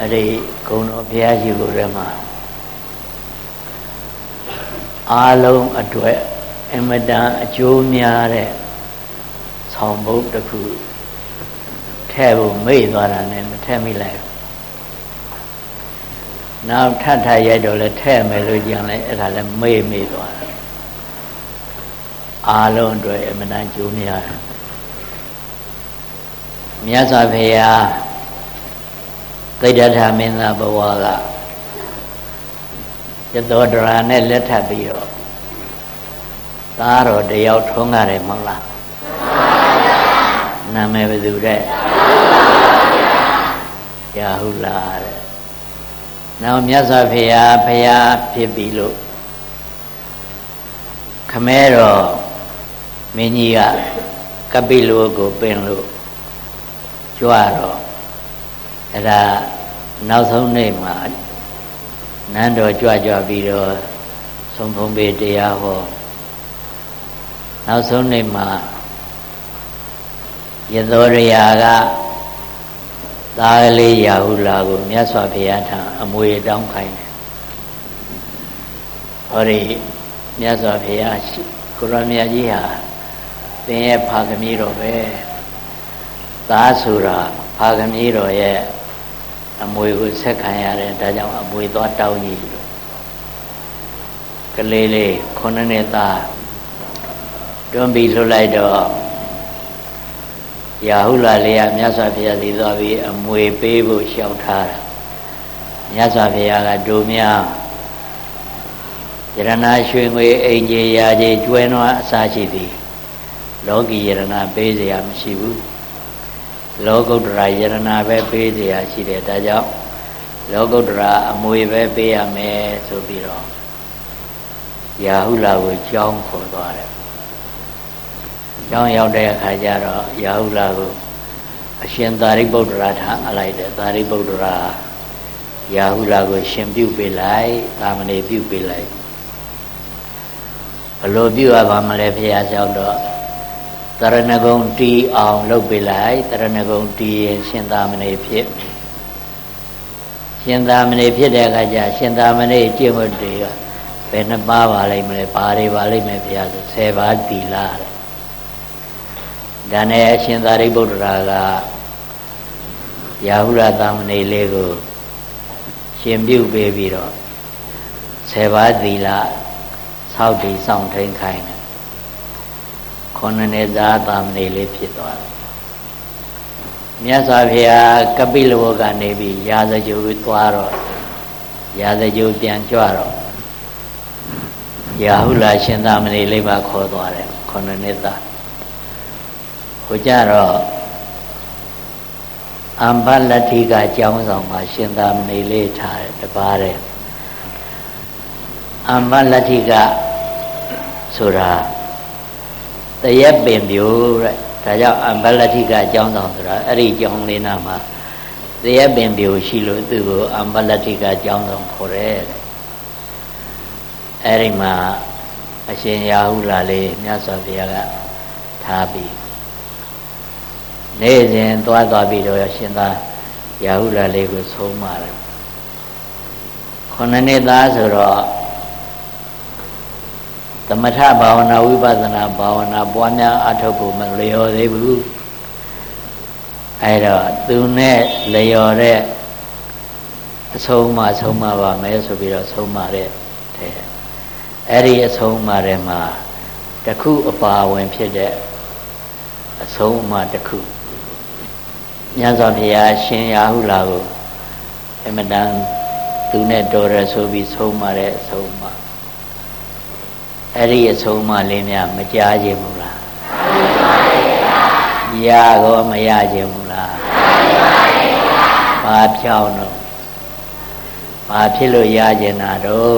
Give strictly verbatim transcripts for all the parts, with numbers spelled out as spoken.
အဲ့ဒီဂုဏ်တော်ဘုရားရှိခိုးထဲမှာအားလုံးအတွက်အမတန်အကျိုးများတဲ့ဆောင်ဘုတ်တစ်ခုထဲဖို့မေ့သွားတာနဲ့မထဲမိလိုက်နောက်ထပ်ထရိုက်တော့လဲထဲမယ်လို့ကြံလဲအဲ့ဒါလဲမေ့မေ့သွားတာအားလုံးအတွက်အမတန်ကျိုးများတာမြတ်စွာဘုရားသိတ္တထမင်းသားဘဝကယသောဒရာနဲ့လက်ထပ်ပြီးတော့သားတော်တယောက်ထွန်းကြတယ်မဟုတ်လားနာမည်ဘယ်သူတဲ့ရာဟုလာတဲ့နောက်မြတ်စွာဘုရားဘုရားဖြစ်ပြီလို့ခမဲတော်မင်းကြီးကကပိလုကိုပင်လို့ကြွတော့အဲ့ဒါနောက်ဆုံးနေ့မှာနန်းတော်ကြွကြွပြီးတော့ဆုံးဖုံးပေးတရားဟောနောက်ဆုံးနေ့မှာယသောရယာကသားကလေးရာဟုလာကိုမြတ်စွာဘုရားထံအမွေတောင်းခိုင်းတယ်ဟောဒီမြတ်စွာဘုရားကိုရမကြီးဟာသင်ရဲ့ဖာသမီးတော်ပဲသားဆိုတာဖာသမီးတော်ရဲ့အမွေကိုဆက်ခံရတယ်ဒါကြောင့်အမွေသွားတောင်းကြီးလို့ကလေးလေးခုနှစ်နှစ်သားတွန်းပြီးလှုပ်လိုက်တော့ရာဟုလာလေးကမြတ်စွာဘုရားစီသွားပြီးအမွေပေးဖို့လျှောက်ထားတာမြတ်စွာဘုရားကဒုများယရဏရွှေငွေအိမ်ကြီးရာကြီးကျွဲနွားအစာရှိသည်လောကီယရဏပေးเสียမရှိဘူးလောကုတ္တရာယရဏပဲပေးเสียရှိတယ်ဒါကြောင့်လောကုတ္တရာအမွေပဲပေးရမယ်ဆိုပြီးတော့ရာဟုလာကိုကြောင်းခေါ်သွားတယ်ကြောင်းရောက်တဲ့အခါကျတော့ရာဟုလာကိုအရှင်သာရိပုတ္တရာထံအလိုက်တယ်သာရိပုတ္တရာရာဟုလာကိုရှင်ပြုပေးလိုက်သာမဏေပြုပေးလိုက်ဘလို့ပြုရပါမလဲဘုရားကြောင့်တော့တရဏဂုံတီးအောင်လုပ်ပေးလိုက်တရဏဂုံတီးရင်ရှင်သာမဏေဖြစ်ရှင်သာမဏေဖြစ်တဲ့အခါကျရှင်သာမဏေကျင့်ဝတ်တွေကဘယ်နှပါးပါလိမ့်မလဲပါတွေပါလိမ့်မယ်ဘုရားဆိုဆယ်ပါးသီလတဲ့ဒါနဲ့အရှင်သာရိပုတ္တရာကရာဟုလသာမဏေလေးကိုရှင်ပြုပေးပြီးတော့ဆယ်ပါးသီလဆောက်တည်ဆောင်ထိန်ခိုင်းတယ်ခုနှစ်နှစ်သားသာမဏေလေးဖြစ်သွားတယ်မြတ်စွာဘုရားကပိလဝကနေပြီးရာဇဂိုသွားတော့ရာဇဂိုပြန်ကြွတော့ရာဟုလရှင်သာမဏေလေးပါခေါ်သွားတယ်ခုနှစ်နှစ်သားဟိုကြတော့အမ္ဘလတ္ထိကကျောင်းဆောင်မှာရှင်သာမဏေလေးထားတယ်တပါးတယ်အမ္ဘလတ္ထိကဆိုတာတရက်ပင်ပြိုတဲ့ဒါကြောင့်အမ္ဘလတ္ထိကအကြောင်းဆောင်ဆိုတာအဲ့ဒီကျောင်းလေးနာမှာတရက်ပင်ပြိုရှိလို့သူ့ကိုအမ္ဘလတ္ထိကအကြောင်းဆောင်ခေါ်တယ်တဲ့အဲ့ဒီမှာအရှင်ရာဟုလာလေးမြတ်စွာဘုရားကထားပြီးနေ့စဉ်သွားသွားပြီးတော့ရှင်သာရာဟုလာလေးကိုဆုံးမတယ်ခုနှစ်နှစ်သားဆိုတော့သမထဘာဝနာဝိပဿနာဘာဝနာပွားများအထုတ်ဖို့မလျော်သေးဘူးအဲတော့သူနဲ့လျော်တဲ့အဆုံးအမဆုံးမပါမယ်ဆိုပြီးတော့ဆုံးမတဲ့တဲ့အဲ့ဒီအဆုံးအမထဲမှာတခုအပါဝင်ဖြစ်တဲ့အဆုံးအမတခုမြတ်စွာဘုရားရှင်ရာဟုလာကိုအမတန်သူနဲ့တော်ရဆိုပြီးဆုံးမတဲ့အဆုံးအမအဲ့ဒီအဆုံးအမလေးများမကြားခြင်းဘူးလားရကောမရခြင်းဘူးလားဘာဖြောင်းတော့ဘာဖြစ်လို့ရခြင်းတာတော့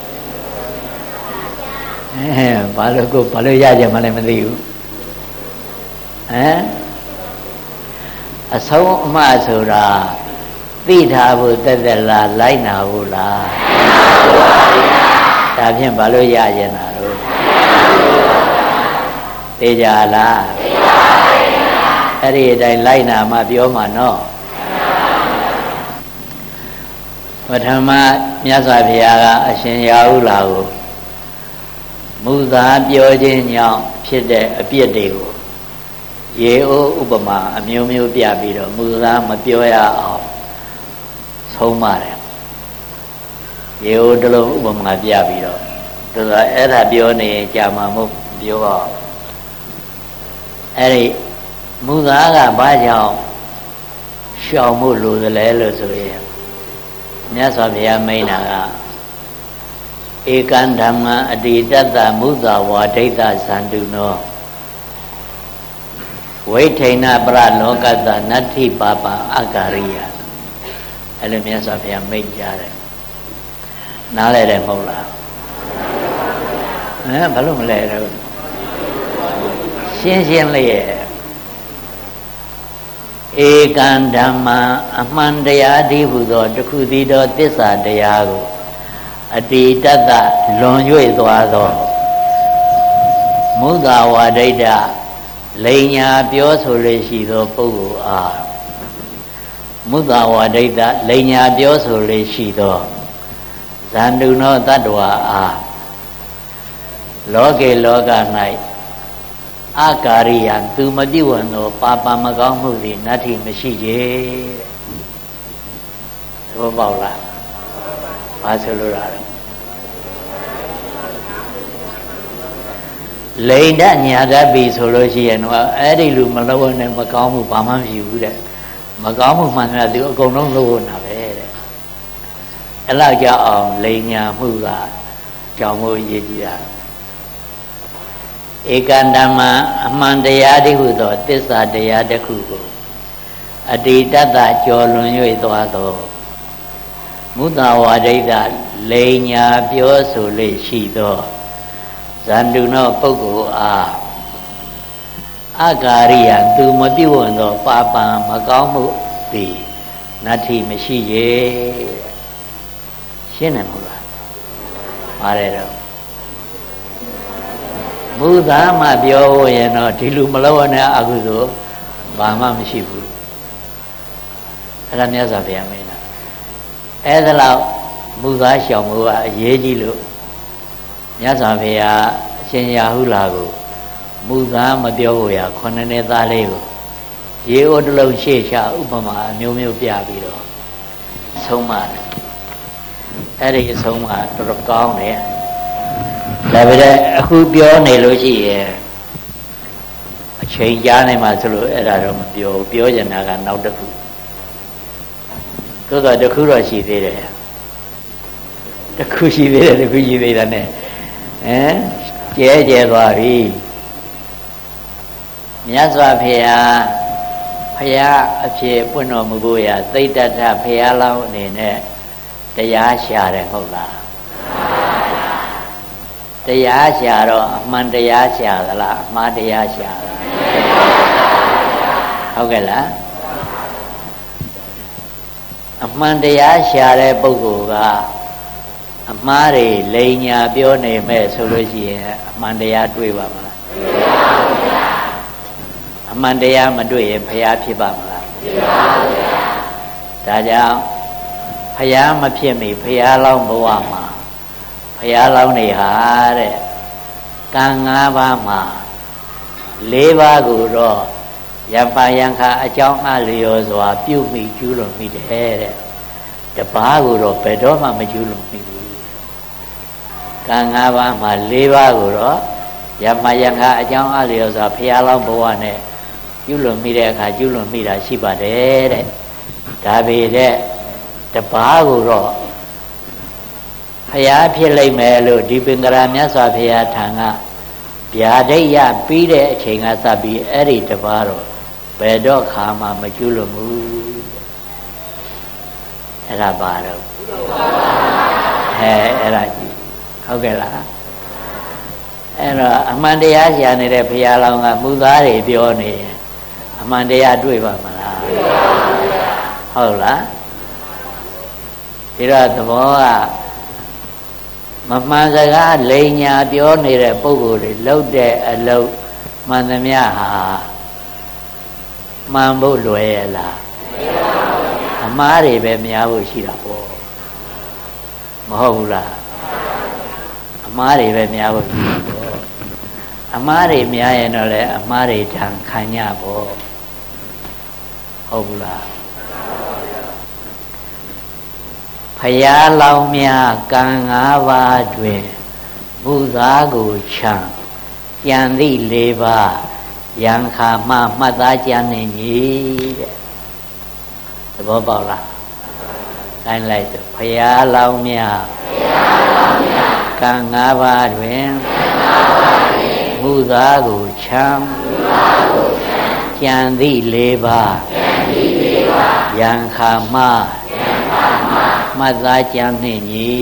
အဲဘာလို့ကိုဘာလို့ရခြင်းမလဲမသိဘူးဟမ်အဆုံးအမဆိုတာသိထားဖို့တက်တက်လားလိုက်နာဖို့လားဒါဖြင့်ဘာလို့ရခြင်းတာတော့သိကြလားသိပါပါဘုရားအဲ့ဒီအတိုင်းလိုက်နာမှပြောမှာနော်ပထမမြတ်စွာဘုရားကအရှင်ရာဟုလာကိုမူသားပြောခြင်းကြောင့်ဖြစ်တဲ့အပြစ်တွေကိုရေအိုးဥပမာအမျိုးမျိုးပြပြီးတော့မူသားမပြောရအောင်ဆုံးမတယ်ရေအိုးတစ်လုံးဥပမာပြပြီးတော့သူကအဲ့ဒါပြောနေကြာမှမဟုတ်ပြောတော့အဲ့ဒီမူသားကဘာကြောင့်ရှောင်မှုလိုသလဲလို့ဆိုရင်မြတ်စွာဘုရားမိန့်တာကဧကံဓမ္မအတိတတ္တမုဇာဝါဒိဋ္ဌဇန္တုနောဝိထိဏပရလောကတနတ္ထိပါပအကာရိယအဲ့လိုမြတ်စွာဘုရားမိန့်ကြတယ်နားလဲတယ်မဟုတ်လားဟမ်ဘာလို့မလဲတော့ရှင်းရှင်းလေးရဲ့ဧကံဓမ္မအမှန်တရားတည်းဟူသောတခုတည်းသောသစ္စာတရားကိုအတိတတ္တလွန်၍သွားသောမုဇာဝါဒိဋ္ဌလိန်ညာပြောဆိုလေရှိသောပုဂ္ဂိုလ်အားမုဇာဝါဒိဋ္ဌလိန်ညာပြောဆိုလေရှိသောဇန္တုနောတတ္တဝါအားလောကေလောက၌အကာရိယသူမပြုဝံသောပါပမကောင်းမှုသည်နတ္ထိမရှိကြသဘောပေါက်လားဘာဆိုလိုတာလဲလိန်ဒညာတတ်ပြီဆိုလို့ရှိရင်တော့အဲ့ဒီလူမလုပ်နဲ့မကောင်းမှုဘာမှမဖြစ်ဘူးတဲ့မကောင်းမှုမှန်တယ်သူအကုန်လုံးလုပ်နေတာပဲတဲ့အဲ့လောက်ကြောင့်အောင်လိန်ညာမှုကကြောင့်မို့ရည်ကြည်တာဧကံဓမ္မအမှန်တရားတည်းဟုသောသစ္စာတရားတစ်ခုကိုအတိတတ္တကျော်လွန်၍သွားသောမုဇာဝါဒိဋ္ဌလိန်ညာပြောဆိုလေရှိသောဇန္တုနောပုဂ္ဂိုလ်အားအကာရိယသူမပြုဝံသောပါပံမကောင်းမှုသည်နတ္ထိမရှိရဲ့ရှင်းတယ်မဟုတ်လားပါတယ်တော့မူသားမှပြောရင်တော့ဒီလူမလို့နဲ့အကုသို့ဘာမှမရှိဘူးအဲ့ဒါမြတ်စွာဘုရားမိန့်တာအဲ့ဒါလောက်မူသားရှောင်မှုကအရေးကြီးလို့မြတ်စွာဘုရားအရှင်ရာဟုလာကိုမူသားမပြောဖို့ရခုနှစ်နှစ်သားလေးကိုရေအိုးတစ်လုံးရှေ့ချဥပမာအမျိုးမျိုးပြပြီးတော့ဆုံးမတယ်အဲ့ဒီအဆုံးမတော်တော်ကောင်းတယ်ဒါပေမဲ့အခုပြောနေလို့ရှိရင်အချိန်ကြားနေမှာဆိုလို့အဲ့ဒါတော့မပြောဘူးပြောချင်တာကနောက်တစ်ခုသို့တော့တစ်ခုတော့ရှိသေးတယ်တစ်ခုရှိသေးတယ်တစ်ခုရှိသေးတယ် ਨੇ ဟမ်ကျဲကျဲသွားပြီမြတ်စွာဘုရားဘုရားအဖြစ်ပွင့်တော်မူဖို့ရသိတ္တထဘုရားလောင်းအနေနဲ့တရားရှာတယ်ဟုတ်လားတရားရှာတော့အမှန်တရားရှာသလားအမှားတရားရှာသလားဟုတ်ကဲ့လားအမှန်တရားရှာတဲ့ပုဂ္ဂိုလ်ကအမှားတွေလိန်ညာပြောနေမဲ့ဆိုလို့ရှိရင်အမှန်တရားတွေ့ပါမလားတွေ့ပါဘူးဗျာအမှန်တရားမတွေ့ရင်ဘုရားဖြစ်ပါမလားဖြစ်ပါဘူးဗျာဒါကြောင့်ဘုရားမဖြစ်မီဘုရားလောင်းဘဝမှာဘုရားလောင်းနေဟာတဲ့ကံ၅ပါးမှာ၄ပါးကိုတော့ယပယံခါအကြောင်းအလျော်စွာပြုမိကျူးလွန်မိတယ်တဲ့တပါးကိုတော့ဘယ်တော့မှမကျူးလွန်မိဘူးကံ၅ပါးမှာ၄ပါးကိုတော့ယပယံခါအကြောင်းအလျော်စွာဘုရားလောင်းဘဝနဲ့ကျူးလွန်မိတဲ့အခါကျူးလွန်မိတာရှိပါတယ်တဲ့ဒါပေတဲ့တပါးကိုတော့ဘုရားဖြစ်လိမ့်မယ်လို့ဒီပင်္ဂရာမြတ်စွာဘုရားထံကဗျာဒိတ်ရပြီးတဲ့အချိန်ကစပြီးအဲ့ဒီတပါးတော့ဘယ်တော့ခါမှမကျူးလွန်ဘူးအဲ့ဒါပါတော့အဲအဲ့ဒါကြည့်ဟုတ်ကဲ့လားအဲ့တော့အမှန်တရားရှာနေတဲ့ဘုရားလောင်းကမူသားတွေပြောနေအမှန်တရားတွေ့ပါမလားတွေ့ပါဘူးဗျာဟုတ်လားဒီတော့သဘောကမမှန်စကားလိန်ညာပြောနေတဲ့ပုဂ္ဂိုလ်တွေလှုပ်တဲ့အလုပ်မှန်သမျှဟာမှန်ဖို့လွယ်ရလားအမှားတွေပဲများဖို့ရှိတာပေါ့မဟုတ်ဘူးလားအမှားတွေပဲများဖို့ပြီးတော့အမှားတွေများရင်တော့လေအမှားတွေထံခံရဖို့ဟုတ်ဘူးလားဖယားလောင်းများကံ၅ပါးတွင်ဘုရားကိုချံကြံသည့်၄ပါးယံခါမှမှတ်သားကြနေကြီးတဲ့သဘောပေါက်လားကိုင်းလိုက်တော့ဖယားလောင်းများကံ၅ပါးတွင်ဘုရားကိုချံကြံသည့်၄ပါးယံခါမှမှတ်သားကြနှင့်ညီ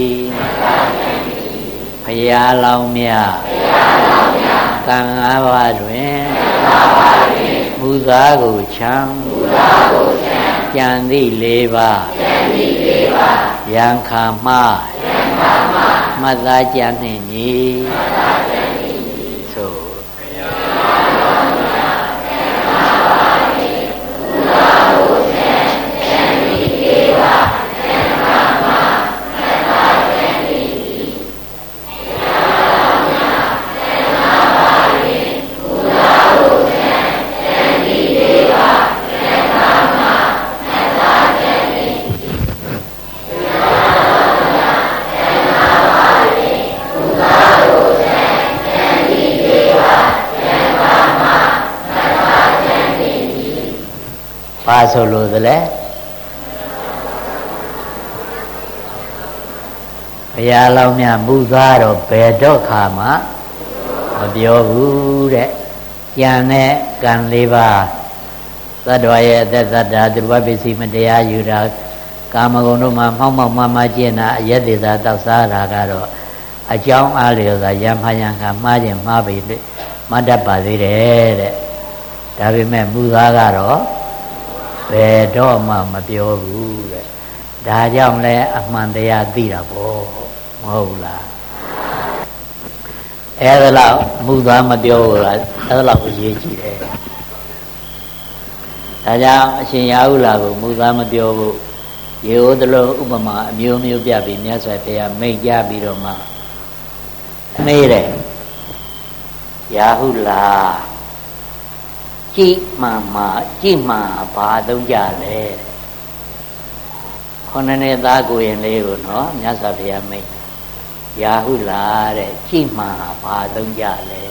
ဖယားလောင်းမြတ်ကံ၅ပါးတွင်မူသားကိုချံကြံသည့်၄ပါးယံခါမှမှတ်သားကြနှင့်ညီသို့ဘာဆိုလို့သလဲဘုရားလောင်းမြတ်မူသားတော့ဘယ်တော့ခါမှမပြောဘူးတဲ့ကြံတဲ့ကံ၄ပါးသတ္တဝါရဲ့အသက်သတ္တာသူတော်ပစ္စည်းမတရားယူတာကာမဂုဏ်တို့မှာမှောက်မှောက်မှားမှားကျင့်တာအယက်သေးသာတောက်စားတာကတော့အကြောင်းအားလျော်စွာယံဖယံခါမှားခြင်းမှားပြီလေမတတ်ပါသေးတယ်တဲ့ဒါပေမဲ့မူသားကတော့ဘယ်တော့မှမပြောဘူးတဲ့ဒါကြောင့်လဲအမှန်တရားသိတာပေါ့မဟုတ်လားအဲ့ဒါလောက်မူသားမပြောဘူးလားအဲ့ဒါလောက်အရေးကြီးတယ်ဒါကြောင့်အရှင်ရာဟုလာကိုမူသားမပြောဘူးရေဟောသလိုဥပမာအမျိုးမျိုးပြပြီးမြတ်စွာဘုရားမိတ်ကြပြီးတော့မှမေးတယ်ရာဟုလာကြည့်မှမှကြည့်မှဘာသုံးကြလဲခொနနဲ့သားကိုရင်လေးကိုနော်မြတ်စွာဘုရားမိတ်ရာဟုလာတဲ့ကြည့်မှဘာသုံးကြလဲ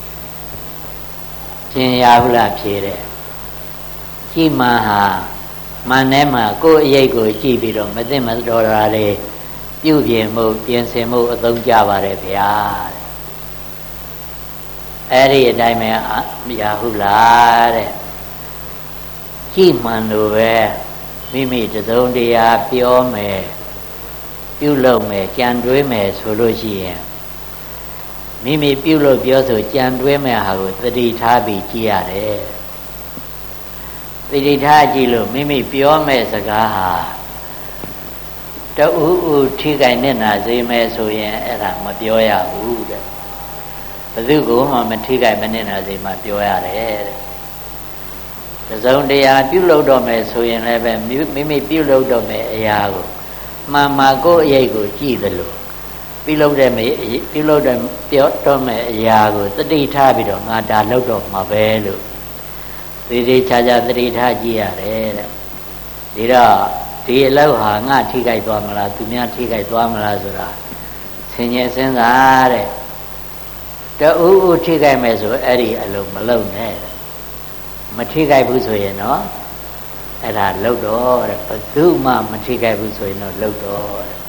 ရှင်ရာဟုလာဖြေတယ်ကြည့်မှဟာမန်ထဲမှာကိုယ်အရေးကိုကြည့်ပြီးတော့မသိမတော်တာလေပြုပြင်မှုပြင်ဆင်မှုအသုံးကြပါတယ်ဗျာအဲ့ဒီအတိုင်းပဲရာဟုလာတဲ့ကြည်မှန်လို့ပဲမိမိတစုံတရာပြောမယ်ပြုလုပ်မယ်ကြံတွေးမယ်ဆိုလို့ရှိရင်မိမိပြုလုပ်ပြောဆိုကြံတွေးမယ်ဟာကိုသတိထားပြီးကြည့်ရတယ်သတိထားကြည့်လို့မိမိပြောမယ်စကားဟာတအူးအူးထိခိုက်နေတာစေမယ်ဆိုရင်အဲ့ဒါမပြောရဘူးတဲ့ဘယ်သူကိုမှမထိခိုက်မနေတာစေမှပြောရတယ်တဲ့တစုံတရာပြုလုပ်တော့မယ်ဆိုရင်လည်းပဲမိမိပြုလုပ်တော့မယ်အရာကိုမှန်မှကိုယ်အရေးကိုကြည့်သလိုပြုလုပ်တဲ့ပြုလုပ်တဲ့ပြောတော့မယ်အရာကိုသတိထားပြီးတော့ငါဒါလုပ်တော့မှာပဲလို့သေသေးချာချာသတိထားကြည့်ရတယ်တဲ့ဒီတော့ဒီအလုပ်ဟာငါထိခိုက်သွားမလားသူများထိခိုက်သွားမလားဆိုတာဆင်ញင်စဉ်းစားတဲ့တူဥထိခိုက်မယ်ဆိုအဲ့ဒီအလုပ်မလုပ်နဲ့မထိခိုက်ဘူးဆိုရင်တော့အဲ့ဒါလုပ်တော့တဲ့ဘယ်သူမှမထိခိုက်ဘူးဆိုရင်တော့လုပ်တော့တဲ့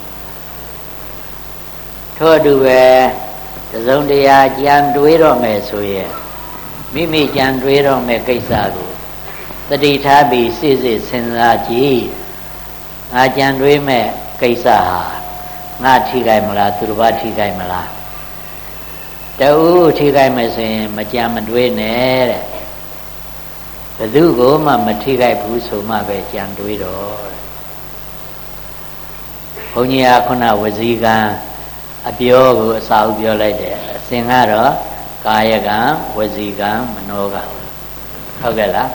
ထို့အတူပဲတစုံတရာကြံတွေးတော့မယ်ဆိုရင်မိမိကြံတွေးတော့မယ်ကိစ္စကိုတတိထားပြီးစိစစ်စဉ်းစားကြည့်ငါကြံတွေးမဲ့ကိစ္စဟာငါထိခိုက်မလားသူတစ်ပါးထိခိုက်မလားတူထိခိုက်မယ်ဆိုရင်မကြံမတွေးနဲ့တဲ့ဘယ်သူကိုမှမထိခိုက်ဘူးဆိုမှပဲကြံတွေးတော့တဲ့ဘုန်းကြီးကခုနဝစီကံအပြောကိုအစာအုပ်ပြောလိုက်တယ်အစဉ်ကတော့ကာယကံဝစီကံမနောကံဟုတ်ကဲ့လား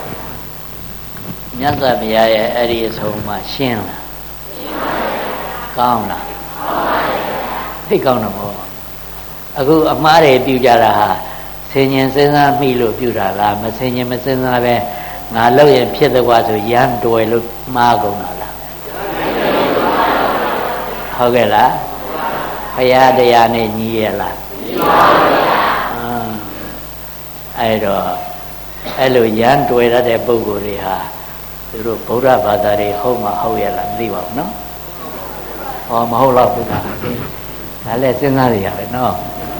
မြတ်စွာဘုရားရဲ့အဲ့ဒီအဆုံးမှရှင်းလားရှင်းပါကောင်းလားသိကောင်းတော့ဘောအခုအမှားတွေပြုကြတာဟာဆင်ញင်စဉ်းစားမိလို့ပြုတာလားမဆင်ញင်မစဉ်းစားပဲငါလောက်ရင်ဖြစ်တဲ့ကွာဆိုရမ်းတွယ်လို့မှားကုန်တာလားဟုတ်ကဲ့လားဘုရားတရားနဲ့ညီရလားညီပါဗျာအဲ့တော့အဲ့လိုရမ်းတွယ်ရတဲ့ပုဂ္ဂိုလ်တွေဟာသူတို့ဗုဒ္ဓဘာသာတွေဟုတ်မှဟုတ်ရလားမသိပါဘူးနော်ဟောမဟုတ်တော့ဘူးလားဒါလည်းစဉ်းစားရရပဲနော်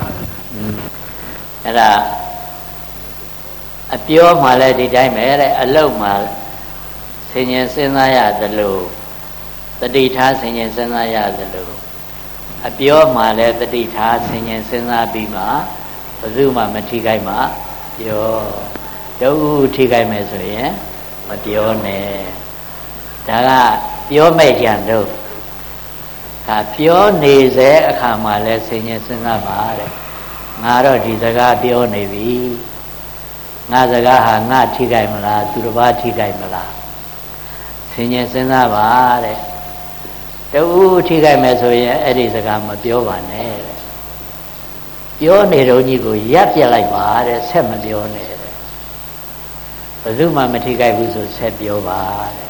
အဲ့ဒါအပြောမှလည်းဒီတိုင်းပဲတဲ့အလုပ်မှဆင်ញင်စဉ်းစားရသလိုတတိထားဆင်ញင်စဉ်းစားရသလိုအပြောမှလည်းတတိထားဆင်ញင်စဉ်းစားပြီးမှဘယ်သူမှမထိခိုက်မှပြောတူထိခိုက်မယ်ဆိုရင်မပြောနဲ့ဒါကပြောမဲ့ကြံတော့ဒါပြောနေစေအခါမှလည်းဆင်ញင်စဉ်းစားပါတဲ့ငါတော့ဒီစကားပြောနေပြီငါစကားဟာငါထိခိုက်မလားသူတစ်ပါးထိခိုက်မလားဆင်ញင်စဉ်းစားပါတဲ့တူထိခိုက်မယ်ဆိုရင်အဲ့ဒီစကားမပြောပါနဲ့တဲ့ပြောနေတော့ကြီးကိုရပ်ပြလိုက်ပါတဲ့ဆက်မပြောနဲ့တဲ့ဘယ်သူမှမထိခိုက်ဘူးဆိုဆက်ပြောပါတဲ့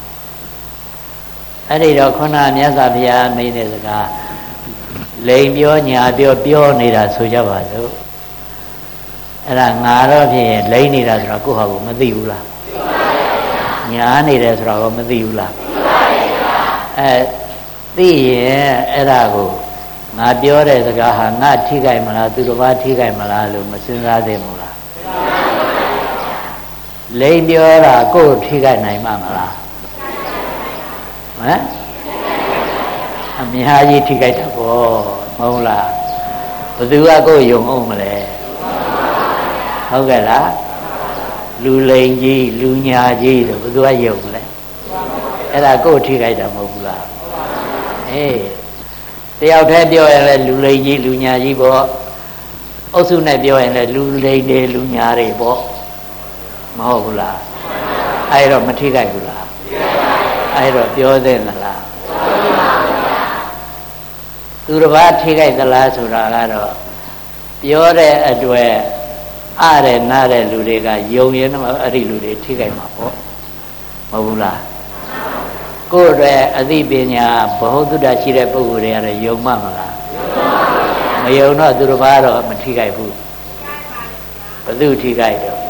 အဲ့ဒီတော့ခုနမြတ်စွာဘုရားမိန့်တဲ့စကားလိန်ပြောညာပြောပြောနေတာဆိုကြပါစို့အဲ့ဒါငါတော့ဖြစ်ရင်လိန်နေတာဆိုတော့ကိုယ့်ဟာကိုမသိဘူးလားသိပါပါဘုရားညာနေတယ်ဆိုတော့မသိဘူးလားသိပါပါဘုရားအဲသိရင်အဲ့ဒါကိုငါပြောတဲ့စကားဟာငါထိခိုက်မလားသူတစ်ပါးထိခိုက်မလားလို့မစဉ်းစားသင့်ဘူးလားသိပါပါဘုရားလိန်ပြောတာကိုယ်ထိခိုက်နိုင်မှာမလားဟမ်အများကြီးထိခိုက်တာပေါ့မဟုတ်လားဘယ်သူကကိုယ်ယုံအောင်မလဲဟုတ်ကဲ့လားလူလိန်ကြီးလူညာကြီးတို့ဘယ်သူကယုံမလဲအဲ့ဒါကိုယ်ထိခိုက်တာမဟုတ်ဘူးလားအေးတယောက်တည်းပြောရင်လည်းလူလိန်ကြီးလူညာကြီးပေါ့အုပ်စုနဲ့ပြောရင်လည်းလူလိန်တွေလူညာတွေပေါ့မဟုတ်ဘူးလားအဲ့တော့မထိခိုက်ဘူးလားအဲ့တော့ပြောသင့်သလားသူတစ်ပါးထိခိုက်သလားဆိုတာကတော့ပြောတဲ့အတွက်အားရနားတဲ့လူတွေကယုံရင်တော့အဲ့ဒီလူတွေထိခိုက်မှာပေါ့မဟုတ်ဘူးလားကိုယ်ရဲ့အသိပညာဘ ഹു တုဒ္ဒရှိတဲ့ပုဂ္ဂိုလ်တွေကတော့ယုံမှမလားမယုံတော့သူတစ်ပါးတော့မထိခိုက်ဘူးဘယ်သူထိခိုက်တော့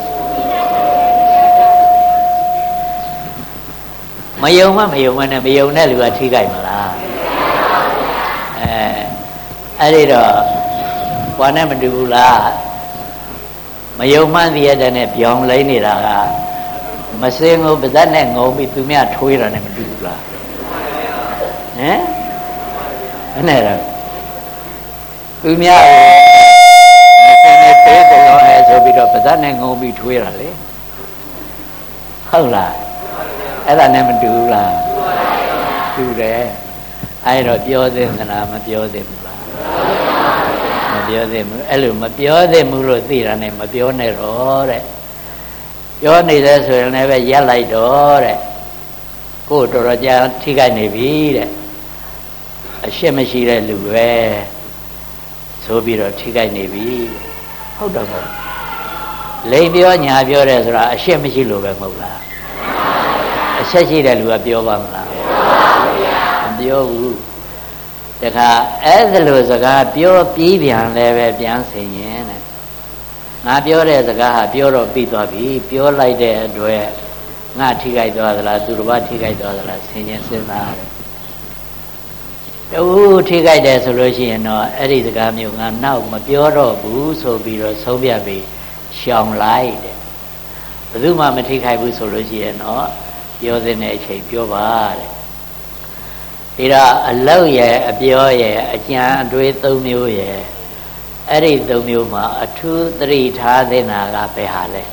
မယုံမှမယုံမနဲ့မယုံတဲ့လူကထိခိုက်မလားအဲအဲ့ဒီတော့ဘာနဲ့မတူဘူးလားမယုံမှန်းသိရတဲ့နဲ့ပြောင်းလဲနေတာကမစင်ကိုပါဇက်နဲ့ငုံပြီးသူများထွေးတာနဲ့မတူဘူးလားဟမ်အဲ့နဲ့တော့သူများမစင်နဲ့သေးတယ်ရောအဲဆိုပြီးတော့ပါဇက်နဲ့ငုံပြီးထွေးတာလေဟုတ်လားအဲ့ဒါနဲ့မတူဘူးလားတူတယ်အဲ့တော့ပြောသင့်သလားမပြောသင့်ဘူးလားမပြောသင့်ဘူးအဲ့လိုမပြောသင့်ဘူးလို့သိတာနဲ့မပြောနဲ့တော့တဲ့ပြောနေတယ်ဆိုရင်လည်းပဲရက်လိုက်တော့တဲ့ကိုယ်တော်တော်ကြာထိခိုက်နေပြီတဲ့အရှက်မရှိတဲ့လူပဲဆိုပြီးတော့ထိခိုက်နေပြီဟုတ်တော့ပေါ့လိန်ပြောညာပြောတယ်ဆိုတာအရှက်မရှိလို့ပဲမဟုတ်လားအရှက်ရှိတဲ့လူကပြောပါမလားမပြောဘူးတခါအဲ့ဒါလိုစကားပြောပြီးပြန်လည်းပဲပြန်ဆင်ရင်တဲ့ငါပြောတဲ့စကားဟာပြောတော့ပြီးသွားပြီပြောလိုက်တဲ့အတွက်ငါထိခိုက်သွားသလားသူတစ်ပါးထိခိုက်သွားသလားဆင်ញင်စဉ်းစားတယ်တူထိခိုက်တယ်ဆိုလို့ရှိရင်တော့အဲ့ဒီစကားမျိုးငါနောက်မပြောတော့ဘူးဆိုပြီးတော့ဆုံးဖြတ်ပြီးရှောင်လိုက်တဲ့ဘယ်သူမှမထိခိုက်ဘူးဆိုလို့ရှိရင်တော့ပြောတဲ့အချိန်ပြောပါတဲ့ဒီတော့အလောက်ရဲ့အပြောရဲ့အကြံအတွေးသုံးမျိုးရဲ့အဲ့ဒီသုံးမျိုးမှာအထူးသတိထားသင့်တာကဘယ်ဟာလဲ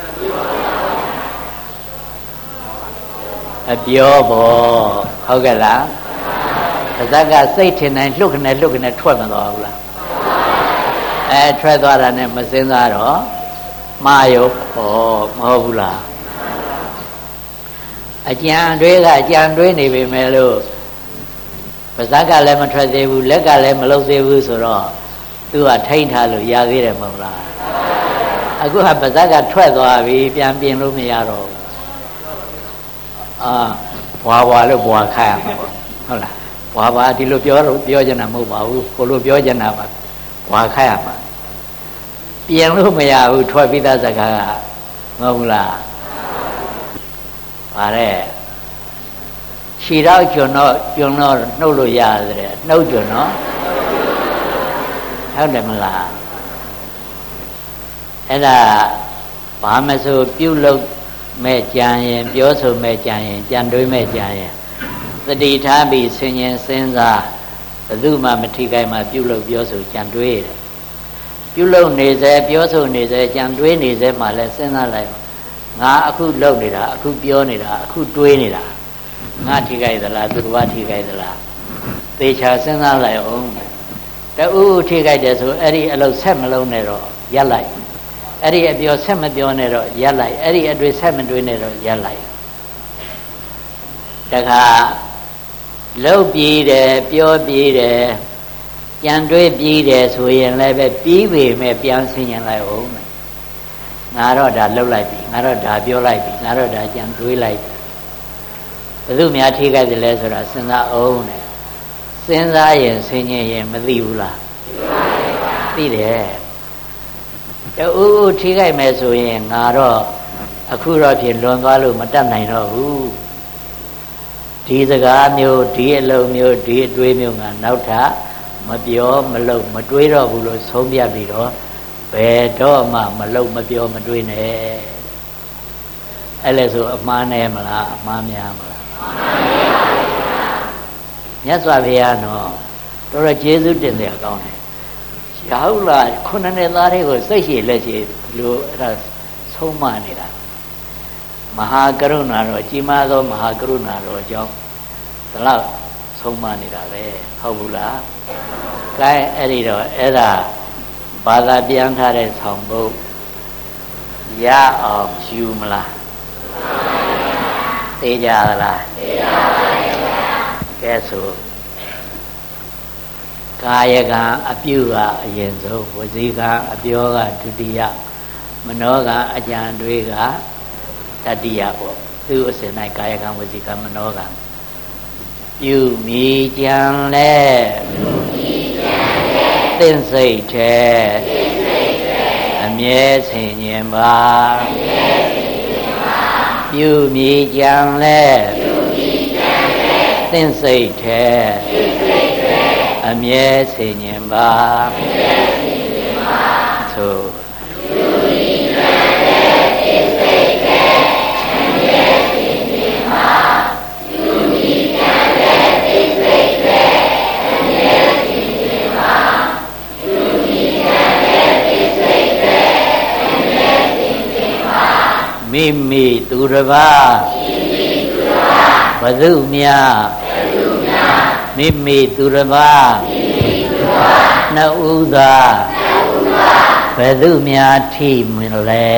အပြောပေါ့ဟုတ်ကဲ့လားပါဇက်ကစိတ်ထင်တိုင်းလှုပ်ခနဲ့လှုပ်ခနဲ့ထွက်မသွားဘူးလားအဲထွက်သွားတာနဲ့မစင်းစားတော့မှားရောဟောမဟုတ်ဘူးလားအကြံတွေးကအကြံတွေးနေပြီမဲ့လို့ပါဇက်ကလည်းမထွက်သေးဘူးလက်ကလည်းမလုံးသေးဘူးဆိုတော့သူကထိန်းထားလို့ရသေးတယ်မဟုတ်လားအခုကပါဇက်ကထွက်သွားပြီပြန်ပြင်လို့မရတော့ဘူးအာဘွာဘွာလို့ဘွာခိုင်းရမှာပေါ့ဟုတ်လားဘွာဘွာဒီလိုပြောလို့ပြောချင်တာမဟုတ်ပါဘူးကိုလိုပြောချင်တာပါဘွာခိုင်းရမှာပြင်လို့မရဘူးထွက်ပြီးသားစကားကမဟုတ်လားပါတဲ့ခြေတော့ကျွန်တော်ကျွန်တော်နှုတ်လို့ရတယ်နှုတ်ကျွန်တော်ဟုတ်တယ်မလားအဲ့ဒါဘာမဆိုပြုလုပ်မဲ့ကြံရင်ပြောဆိုမဲ့ကြံရင်ကြံတွေးမဲ့ကြံရင်သတိထားပြီးဆင်ញင်စဉ်းစားဘယ်သူမှမထိခိုက်မှပြုလုပ်ပြောဆိုကြံတွေးတယ်ပြုလုပ်နေစေပြောဆိုနေစေကြံတွေးနေစေမှလည်းစဉ်းစားလိုက်ငါအခုလုပ်နေတာအခုပြောနေတာအခုတွေးနေတာငါထိခိုက်သလားသူတော်ထိခိုက်သလားသေချာစဉ်းစားလိုက်အောင်တူထိခိုက်တယ်ဆိုအဲ့ဒီအလုပ်ဆက်မလုံးနဲ့တော့ရပ်လိုက်အဲ့ဒီအပြောဆက်မပြောနဲ့တော့ရပ်လိုက်အဲ့ဒီအတွေ့ဆက်မတွေ့နဲ့တော့ရပ်လိုက်တခါလှုပ်ပြေးတယ်ပြောပြေးတယ်ကြံတွေးပြေးတယ်ဆိုရင်လည်းပဲပြေးပေမဲ့ပြန်ဆင်ရင်လိုက်အောင်ငါတော့ဒါလှုပ်လိုက်ပြီငါတော့ဒါပြောလိုက်ပြီငါတော့ဒါကြံတွေးလိုက်ပြီဘယ်သူများထိခိုက်တယ်လဲဆိုတာစဉ်းစားအောင်နဲ့စဉ်းစားရင်ဆင်ញင်ရင်မသိဘူးလားသိတယ်တူထိခိုက်မယ်ဆိုရင်ငါတော့အခုတော့ဖြစ်လွန်သွားလို့မတတ်နိုင်တော့ဘူးဒီစကားမျိုးဒီအလုံးမျိုးဒီအတွေးမျိုးငါနောက်ထပ်မပြောမလုပ်မတွေးတော့ဘူးလို့ဆုံးဖြတ်ပြီးတော့ဘယ်တော့မှမလုပ်မပြောမတွေးနဲ့အဲ့လဲဆိုအမှားနဲ့မလားအမှားများမလားမြတ်စွာဘုရားနော်တော်တော်ကျေးဇူးတင်တယ်ကောင်းတယ်ရောက်လာခုနှစ်နှစ်သားတွေကိုစိတ်ရှိလက်ရှိလို့အဲ့ဒါဆုံးမနေတာမဟာကရုဏာတော်ကြီးမားသောမဟာကရုဏာတော်ကြောင့်ဒီလောက်ဆုံးမနေတာပဲဟုတ်ဘူးလားကဲအဲ့ဒီတော့အဲ့ဒါဘာသာပြန်ထားတဲ့ဆောင်ဖို့ရအောင်ယူမလားသိကြသလားသိပါပါဘုရားကဲဆိုကာယကံအပြုကအရင်ဆုံးဝစီကံအပြောကဒုတိယမနောကံအကြံတွေကတတိယပေါ့သူအစဉ်၌ကာယကံဝစီကံမနောကံပြုမိကြံလဲသင်စိတ်ထဲအမြဲဆင်ញင်ပါပြုမိကြံလဲသင်စိတ်ထဲအမြဲဆင်ញင်ပါသို့မိမိသူတစ်ပါးဘသူမြမိမိသူတစ်ပါးနှစ်ဦးသာဘသူများထိမလဲ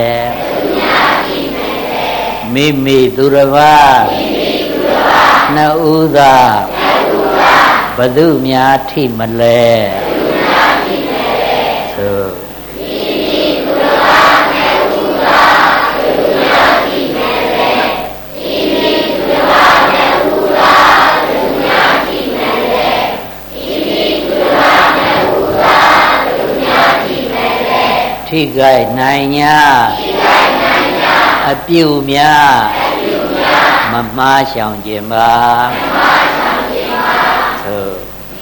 မိမိသူတစ်ပါးနှစ်ဦးသာဘသူများထိမလဲသို့ထိခိုက်နိုင်ညာအပြုများမမှားရှောင်ခြင်းပါသို့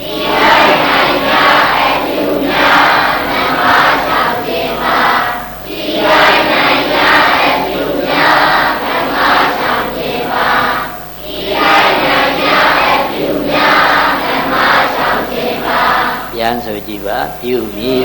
ပြန်ဆိုကြည့်ပါပြုမိ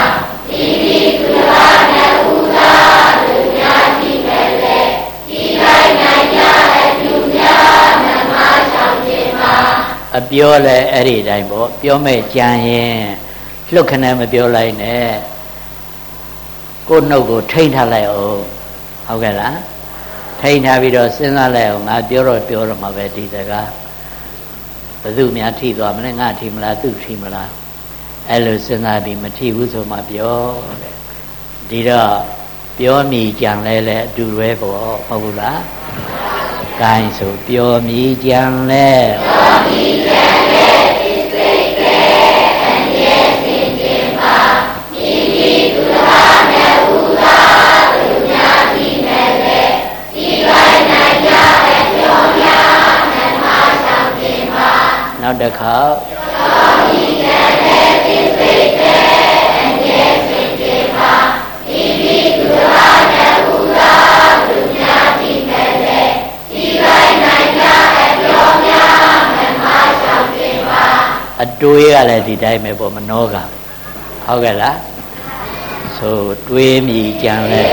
He ပြောလဲအဲ့ဒီတိုင်းပေါ့ပြောမဲ့ကြံရင်လှုပ်ခနဲ့မပြောလိုက်နဲ့ကိုယ်နှုတ်ကိုထိန်းထားလိုက်အောင်ဟုတ်ကဲ့လားထိန်းထားပြီးတော့စဉ်းစားလိုက်အောင်ငါပြောတော့ပြောတော့မှာပဲဒီစကားဘယ်သူများထိသွားမလဲငါထိမလားသူထိမလားအဲ့လိုစဉ်းစားပြီးမထိဘူးဆိုမှပြောတဲ့ဒီတော့ပြောမိကြံလဲလဲအတူပဲပေါ့ဟုတ်ဘူးလားကိုင်းဆိုပြောမိကြံလဲပြောမိကြံလဲဒီစိတ်ကဲအမြဲစင်ကြင်ပါမိမိသူတော်နဲ့ဥသာသူများဒီနဲ့လေဒီပိုင်းနိုင်ရတဲ့ပြောရနဲ့မဆောင်ကြင်ပါနောက်တစ်ခါပြောမိကြံလဲဒီစိတ်ကဲအမြဲစင်ကြင်ပါမိမိသူတော်နဲ့ဥသာသူများဒီနဲ့လေဒီပိုင်းနိုင်ရတဲ့ပြောရနဲ့မဆောင်ကြင်ပါအတွေးကလည်းဒီတိုင်းပဲပေါ့မနှောကဟုတ်ကဲ့လားဆိုတွေးမိကြံလဲ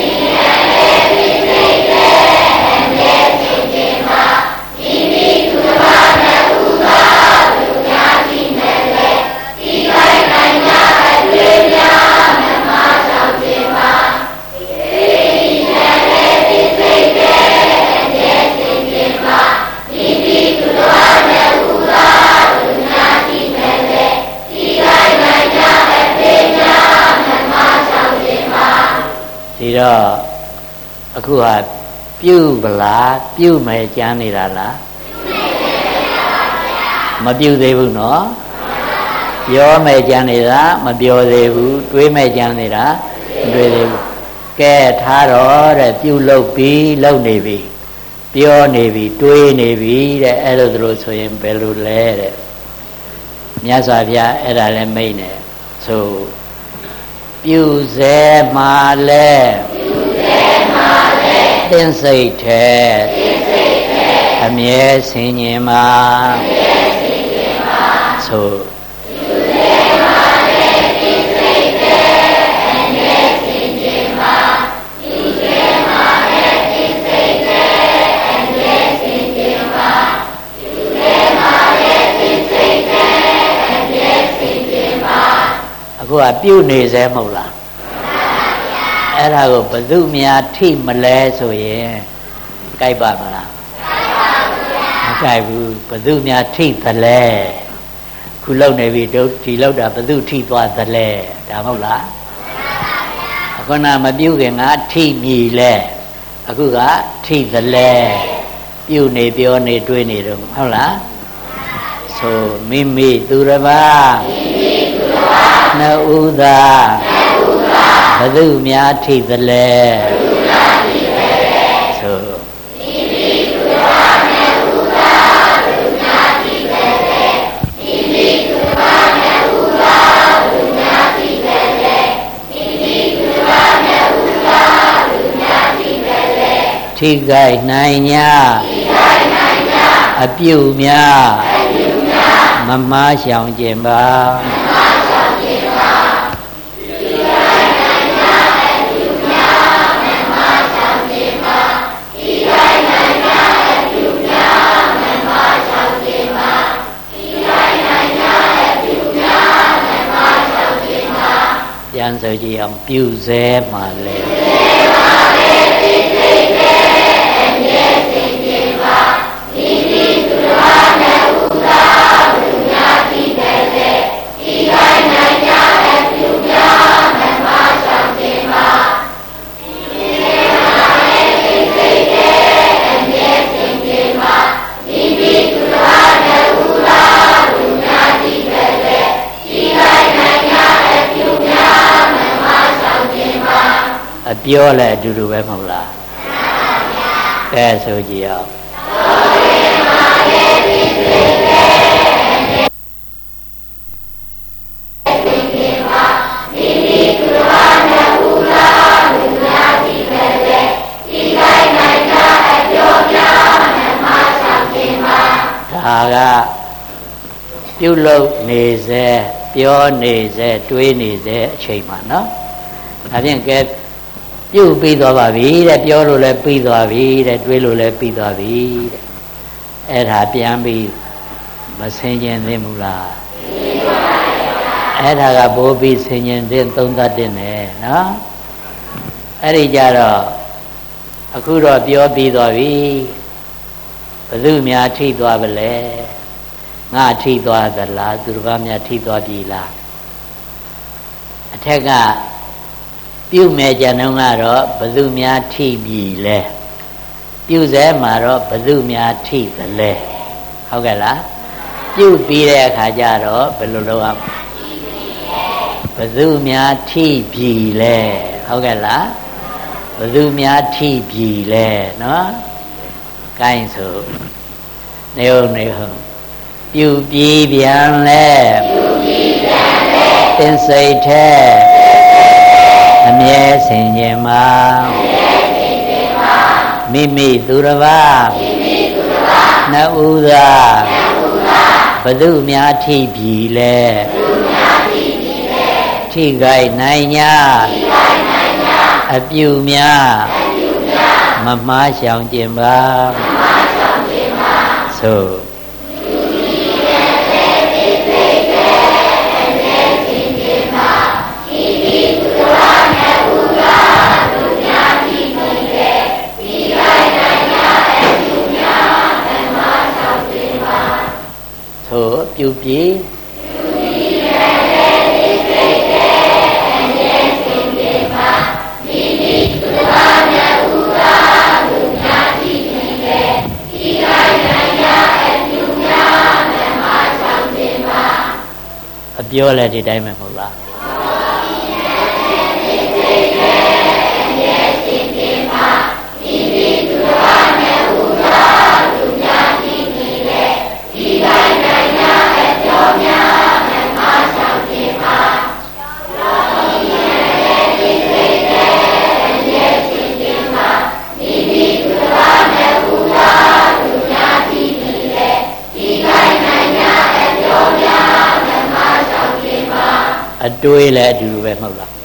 ဒီတော့အခုဟာပြုတ်ပလားပြုတ်မယ်ကြမ်းနေတာလားမပြုတ်သေးဘူးနော်ပြောမယ်ကြမ်းနေတာမပြောသေးဘူးတွေးမယ်ကြမ်းနေတာမတွေးသေးဘူးကဲထားတော့တဲ့ပြုတ်လုပ်ပြီးလုပ်နေပြီပြောနေပြီတွေးနေပြီတဲ့အဲ့လိုတို့ဆိုရင်ဘယ်လိုလဲတဲ့မြတ်စွာဘုရားအဲ့ဒါလည်းမိတ်နေဆိုပြုစေမှာလဲပြုစေမှာလဲသင်စိတ်ထဲသင်စိတ်ထဲအမြဲဆင်ញင်မှာအမြဲဆင်ញင်မှာဆိုပြုစေမှာလဲသင်စိတ်ထဲအမြဲဆင်ញင်မှာပြုစေမှာလဲသင်စိတ်ထဲအမြဲဆင်ញင်မှာပြုစေမှာလဲသင်စိတ်ထဲအမြဲဆင်ញင်မှာအခုကပြုတ်နေစေမဟုတ်လားအဲ့ဒါကိုဘယ်သူများထိမလဲဆိုရင်ကြိုက်ပါမလားမကြိုက်ဘူးဘယ်သူများထိသလဲခုလုံနေပြီတို့ဒီလောက်တာဘယ်သူထိသွားသလဲဒါမဟုတ်လားအခုနမပြုတ်ခင်ကထိမြည်လဲအခုကထိသလဲပြုတ်နေပြောနေတွေးနေတော့ဟုတ်လားဆိုမိမိသူတစ်ပါးမိမိသူတစ်ပါးနှဥသာဘယ်သူများထိသလဲဘယ်သူများထိသလဲဆိုမိမိသူတော်နဲ့ဥသာဘယ်သူများထိသလဲမိမိသူတော်နဲ့ဥသာဘယ်သူများထိသလဲမိမိသူတော်နဲ့ဥသာဘယ်သူများထိသလဲထိခိုက်နိုင်ညာထိခိုက်နိုင်ညာအပြုများအပြုများမမားရှောင်ခြင်းပါမမားရှောင်ခြင်းပါပြန်ဆိုကြည့်အောင်ပြုစေမှာလဲအပြောလဲအတူတူပဲမဟုတ်လားကဲဆိုကြည့်အောင်ဒါကပြုလုပ်နေစေပြောနေစေတွေးနေစေအချိန်မှာနော်ဒါဖြင့်ကဲပြုတ်ပြီးသွားပါပြီတဲ့ပြောလို့လည်းပြီးသွားပြီတဲ့တွေးလို့လည်းပြီးသွားပြီတဲ့အဲ့ဒါပြန်ပြီးမဆင်ញင်သင့်ဘူးလားအဲ့ဒါကဘိုးပြီးဆင်ញင်သင့်သုံးသပ်တင်တယ်နော်အဲ့ဒီကြတော့အခုတော့ပြောပြီးသွားပြီဘယ်သူများထိသွားပါလဲငါထိသွားသလားသူတစ်ပါးများထိသွားပြီလားအထက်ကပြုမယ်ကြံတော့ကတော့ဘယ်သူများထိပြီလဲပြုစဲမှာတော့ဘယ်သူများထိသလဲဟုတ်ကဲ့လားပြုပြီးတဲ့အခါကျတော့ဘယ်လိုလုပ်အောင်ဘယ်သူများထိပြီလဲဟုတ်ကဲ့လားဘယ်သူများထိပြီလဲနော်ကိုင်းဆိုနေဟုတ်နေဟုတ်ပြုပြီးပြန်လဲပြုပြီးပြန်လဲသင်စိတ်ထဲအမြဲဆင်ခြင်မှာအမြဲဆင်ခြင်မှာမိမိသူတစ်ပါးမိမိသူတစ်ပါးနှစ်ဦးသာနှစ်ဦးသာဘယ်သူများထိပြီလဲဘယ်သူများထိပြီလဲထိခိုက်နိုင်ညာထိခိုက်နိုင်ညာအပြုများအပြုများမမှားရှောင်ကျင်ပါမမှားရှောင်ကျင်ပါဆိုပြုပြီးပြုပြီးတဲ့ဒီစိတ်တဲ့အမြဲတည်နေမှာမိမိသူတော်များဥပါလူများကြည့်နေတဲ့ဒီတိုင်းတိုင်းရအကျိုးများဓမ္မဆောင်နေမှာအပြောလဲဒီတိုင်းပဲမဟုတ်လားအတွေးလည်းအတူတူပဲမဟုတ်လား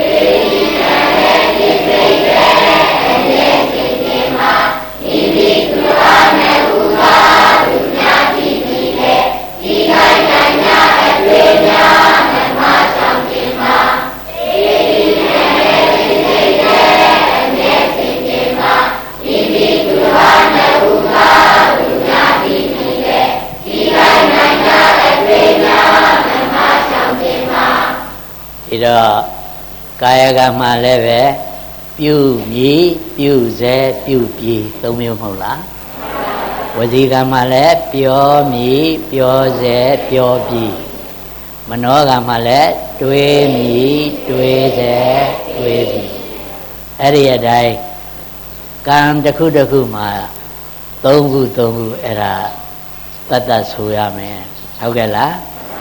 ဒီတော့ကာယကမှလည်းပဲပြုမြည်ပြုစေပြုပြီးသုံးမျိုးမဟုတ်လားဝစီကမှလည်းပြောမြည်ပြောစေပြောပြီးမနောကမှလည်းတွေးမြည်တွေးစေတွေးပြီးအဲ့ဒီအတိုင်းကံတစ်ခုတစ်ခုမှာသုံးခုသုံးခုအဲ့ဒါတတ်တတ်ဆိုရမယ်ဟုတ်ကဲ့လား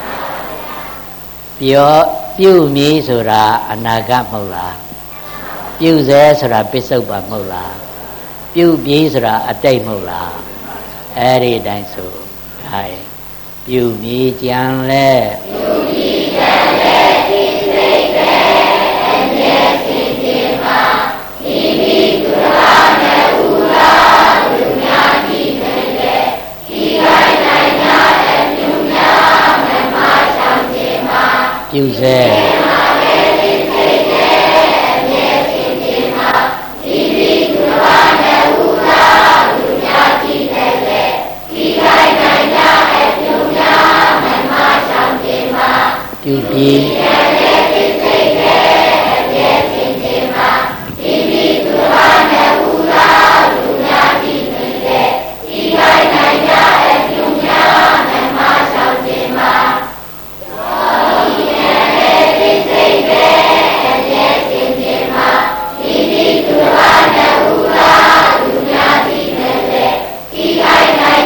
ပြောပြုမြည်ဆိုတာအနာဂတ်မဟုတ်လားပြုစေဆိုတာပစ္စုပ္ပန်မဟုတ်လားပြုပြီးဆိုတာအတိတ်မဟုတ်လားအဲ့ဒီအတိုင်းဆိုခိုင်းပြုမြည်ကြံလဲပြုမြည်ကြံလဲဒီစိတ်တဲ့အမြဲတည်နေမှာမိမိသူတော်နဲ့ဥပါလူများကြည့်နေတဲ့ဒီတိုင်းတိုင်းများအကျိုးများမမဆောင်ခြင်းမှာပြုစေပြုပြီး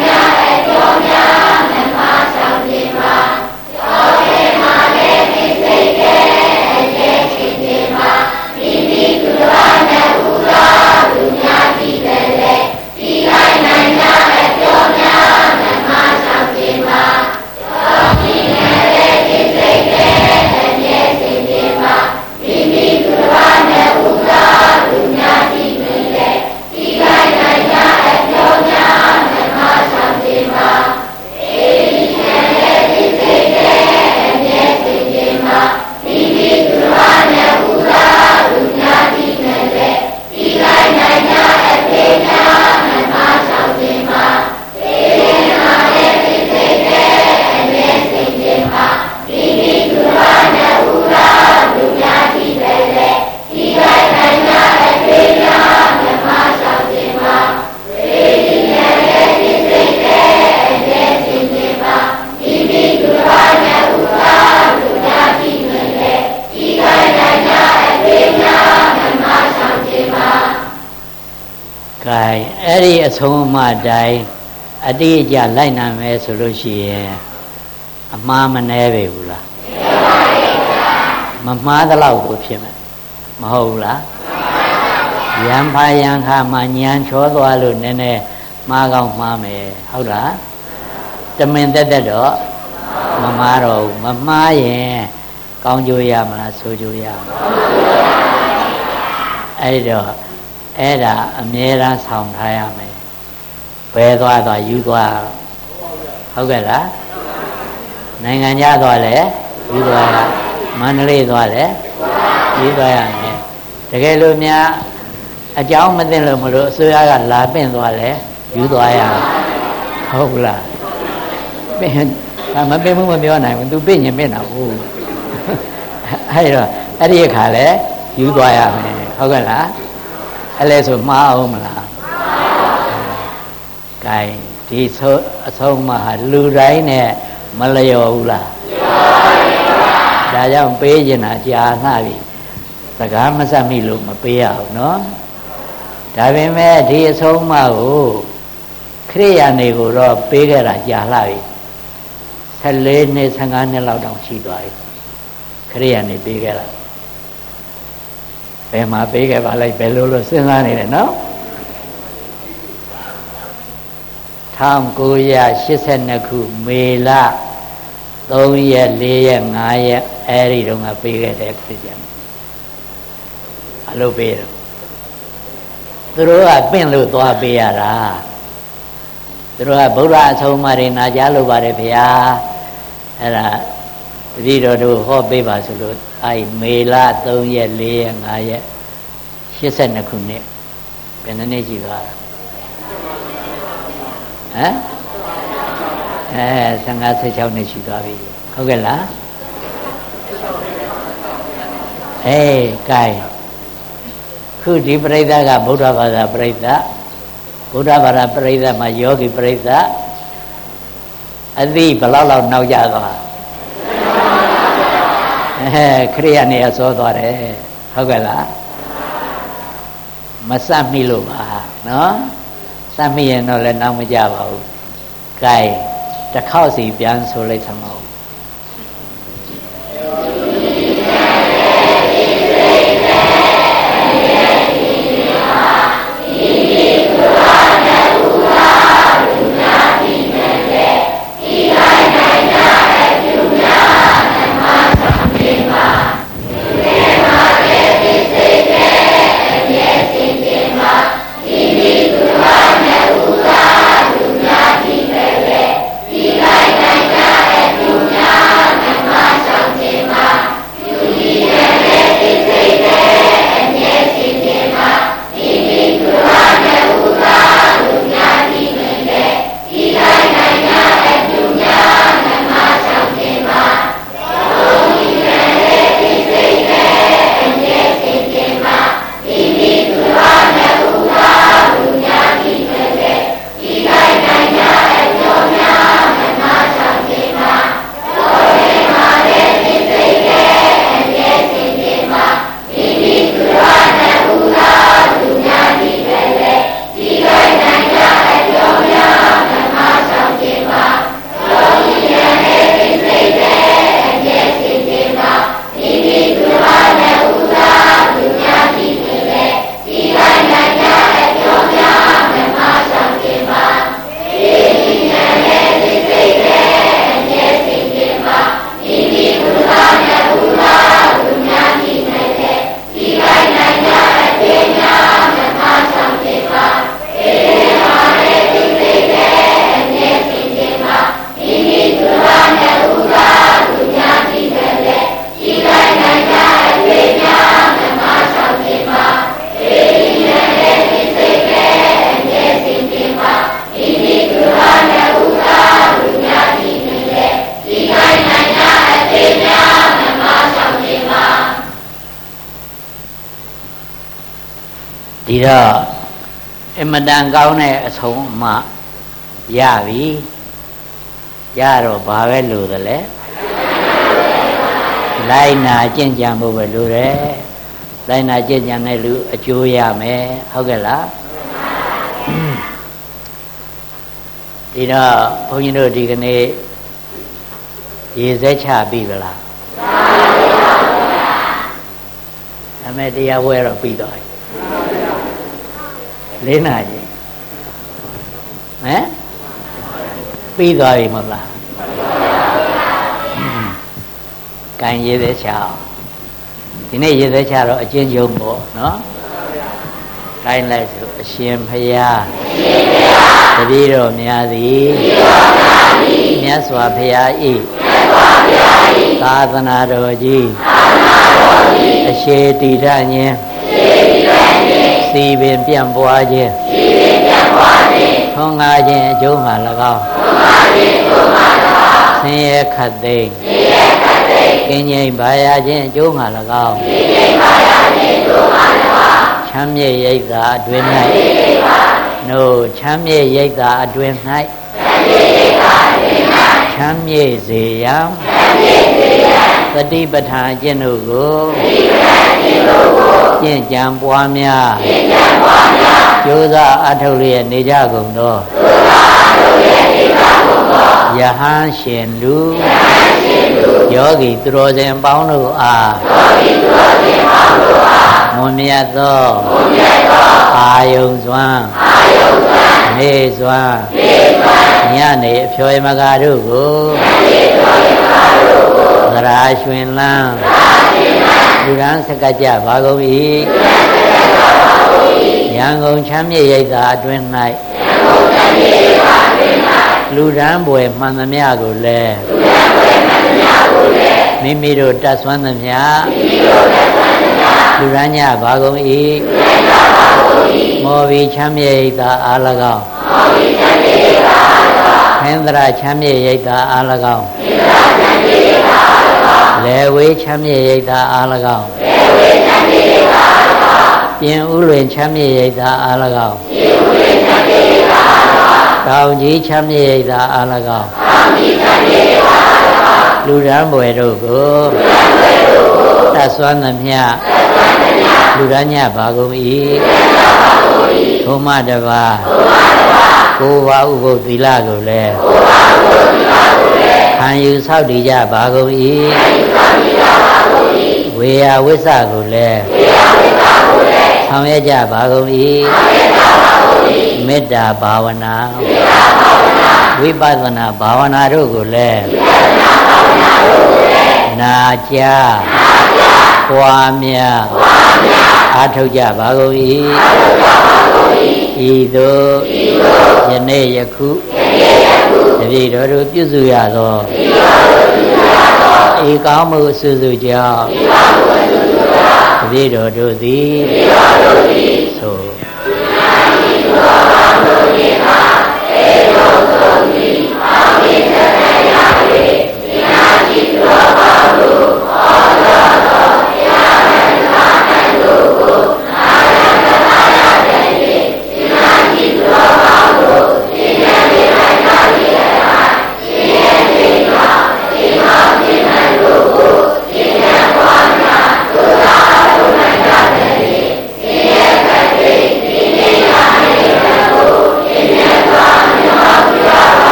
ပြုကဲအဲ့ဒီအဆုံးအမတိုင်းအတိအကျလိုက်နိုင်မယ်ဆိုလို့ရှိရင်အမှားမနှဲပဲဘူးလားမမှားသလောက်ကိုဖြစ်မယ်မဟုတ်ဘူးလားရံဖာရံခါမှညံချောသွားလို့နည်းနည်းမှားကောင်းမှားမယ်ဟုတ်လားတမင်တက်တက်တော့မမှားတော့ဘူးမမှားရင်ကောင်းကျိုးရမလားဆိုးကျိုးရမလားအဲ့တော့အဲ့ဒါအမြဲတမ်းဆောင်ထားရမယ်ဘယ်သွားသွားယူသွားဟုတ်ကဲ့လားနိုင်ငံခြားသွားလဲယူသွားရမန္တလေးသွားလဲယူသွားရမယ်တကယ်လို့များအကြောင်းမသိလို့မလို့အစိုးရကလာပင့်သွားလဲယူသွားရဟုတ်လားပင့်မပင့်မှုမပြောနိုင်ဘူး तू ပင့်ရင်ပင့်တာဟုတ်အဲ့တော့အဲ့ဒီအခါလဲယူသွားရမယ်ဟုတ်ကဲ့လားအဲ့လဲဆိုမှားအောင်မလားကဲဒီဆိုအဆုံးမှာလူတိုင်းနဲ့မလျော်ဘူးလားဒါကြောင့်ပေးကျင်တာကြာနှပြီစကားမဆက်မိလို့မပေးရဘူးเนาะဒါပေမဲ့ဒီအဆုံးမှာကိုခရိယာနေကိုတော့ပေးခဲ့တာကြာလှပြီဆယ်လေးနှစ်ဆယ်ငါးနှစ်လောက်တောင်ရှိသွားပြီခရိယာနေပေးခဲ့တာဘယ်မှာပေးခဲ့ပါလိုက်ဘယ်လိုလို့စဉ်းစားနေတယ်နော်၁၉၈၂ခုမေလ၃ရက်၄ရက်၅ရက်အဲဒီတုန်းကပေးခဲ့တဲ့ခရစ်ယာန်အလုပ်ပေးတော့သူတို့ကပင့်လို့သွားပေးရတာသူတို့ကဗုဒ္ဓအဆုံးအမတွေနာကြားလို့ပါတယ်ဗျာအဲ့ဒါတတိတော်တို့ဟောပေးပါဆိုလို့အဲဒီမေလ၃ရက်၄ရက်၅ရက်၈၂ခုနှစ်ဘယ်နှစ်နှစ်ရှိသွားတာဟမ်အဲ၁၅ ၁၆နှစ်ရှိသွားပြီဟုတ်ကဲ့လားအေးကဲခုဒီပရိသတ်ကဗုဒ္ဓဘာသာပရိသတ်ဗုဒ္ဓဘာသာပရိသတ်မှာယောဂီပရိသတ်အသိဘလောက်လောက်နောက်ကြသွားအဲခရိယာနေရစောသွားတယ်ဟုတ်ကဲ့လားမစမိလို့ပါနော်စမိရင်တော့လည်းနောက်မကြပါဘူးကဲတစ်ခေါက်စီပြန်ဆိုလိုက်သမောဒီတော့အမတန်ကောင်းတဲ့အဆုံးအမရပြီရတော့ဘာပဲလို့သလဲလိုက်နာကျင့်ကြံဖို့ပဲလို့တယ်လိုက်နာကျင့်ကြံတဲ့လူအကျိုးရမယ်ဟုတ်ကဲ့လားဒီတော့ဘုန်းကြီးတို့ဒီကနေ့ရေစဲချပြီလားအမေတရားဝဲတော့ပြီးသွားပြီလေးနာရီဟမ်ပြီးသွားပြီမဟုတ်လားကံရေစဲချအောင်ဒီနေ့ရေစဲချတော့အကျဉ်းချုပ်ပေါ့နော်ကိုင်းလိုက်ဆိုအရှင်ဖယားတပည့်တော်များသည်မြတ်စွာဘုရားဤသာသနာတော်ကြီးအရှိတိထခြင်းစီပင်ပြန့်ပွားခြင်းထွန်းကားခြင်းအကျိုးမှာ၎င်းဆင်းရဲခတ်သိမ်းကင်းငြိမ်ပါရခြင်းအကျိုးမှာ၎င်းချမ်းမြေ့ရိပ်သာအတွင်၌နို့ချမ်းမြေ့ရိပ်သာအတွင်၌ချမ်းမြေ့စေရန်သတိပဋ္ဌာန်ကျင့်တို့ကိုကျင့်ကြံပွားများကြိုးစားအထောက်လျက်နေကြကုန်သောယဟန်ရှင်လူယောဂီသူတော်စင်ပေါင်းတို့အားမွန်မြတ်သောအာယုံစွမ်းနေစွမ်းညနေအဖျော်မကားတို့ကိုသရာရွှင်လန်းလူရန်စကကြပါကုန်၏ရန်ကုန်ချမ်းမြေ့ရိပ်သာအတွင်၌လူရန်ဘွယ်မှန်သမျှကိုလည်းမိမိတို့တတ်ဆွမ်းသမျှလူရန်ညပါကုန်၏မော်ဘီချမ်းမြေ့ရိပ်သာအား၎င်းဟင်္ဒရာချမ်းမြေ့ရိပ်သာအား၎င်းလေဝေးချမ်းမြေ့ရိပ်သာအား၎င်းပြင်ဥလွင်ချမ်းမြေ့ရိပ်သာအား၎င်းတောင်ကြီးချမ်းမြေ့ရိပ်သာအား၎င်းလူရန်ဘွယ်တို့ကိုတတ်ဆွမ်းသမျှလူရန်ညပါကုန်၏ထိုမှတပါးကိုယ်ပါဥပုသ္သီလကိုလည်းခံယူဆောက်တည်ကြပါကုန်၏ဝေယဝိစ္စကိုလည်းဆောင်ရွက်ကြပါကုန်၏မေတ္တာဘာဝနာဝိပဿနာဘာဝနာတို့ကိုလည်းနာကြားပွားများအားထုတ်ကြပါကုန်၏ဤသို့ယနေ့ယခုတပည့်တော်တို့ပြုစုရသောဤကောင်းမှုအစွစုကြောင့်တပည့်တော်တို့သည်သို့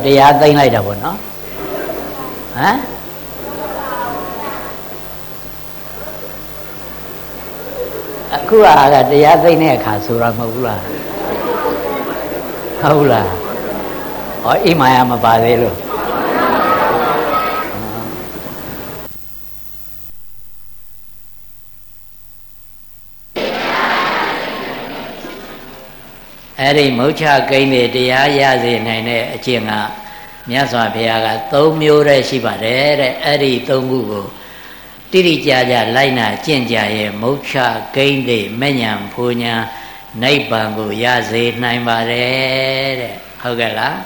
တရားသိမ့်လိုက်တာပေါ့နော်ဟမ်အခုကတရားသိမ့်တဲ့အခါဆိုတော့မဟုတ်ဘူးလားဟုတ်လားဟောအိမာယမပါသေးလို့အဲ့ဒီမုတ်ချကိန်းတွေတရားရစေနိုင်တဲ့အကျင့်ကမြတ်စွာဘုရားကသုံးမျိုးတည်းရှိပါတယ်တဲ့အဲ့ဒီသုံးခုကိုတိတိကျကျလိုက်နာကျင့်ကြရဲ့မုတ်ချကိန်းတွေမဉ္ဇဉ်ဖူညာနိဗ္ဗာန်ကိုရစေနိုင်ပါတယ်တဲ့ဟုတ်ကဲ့လား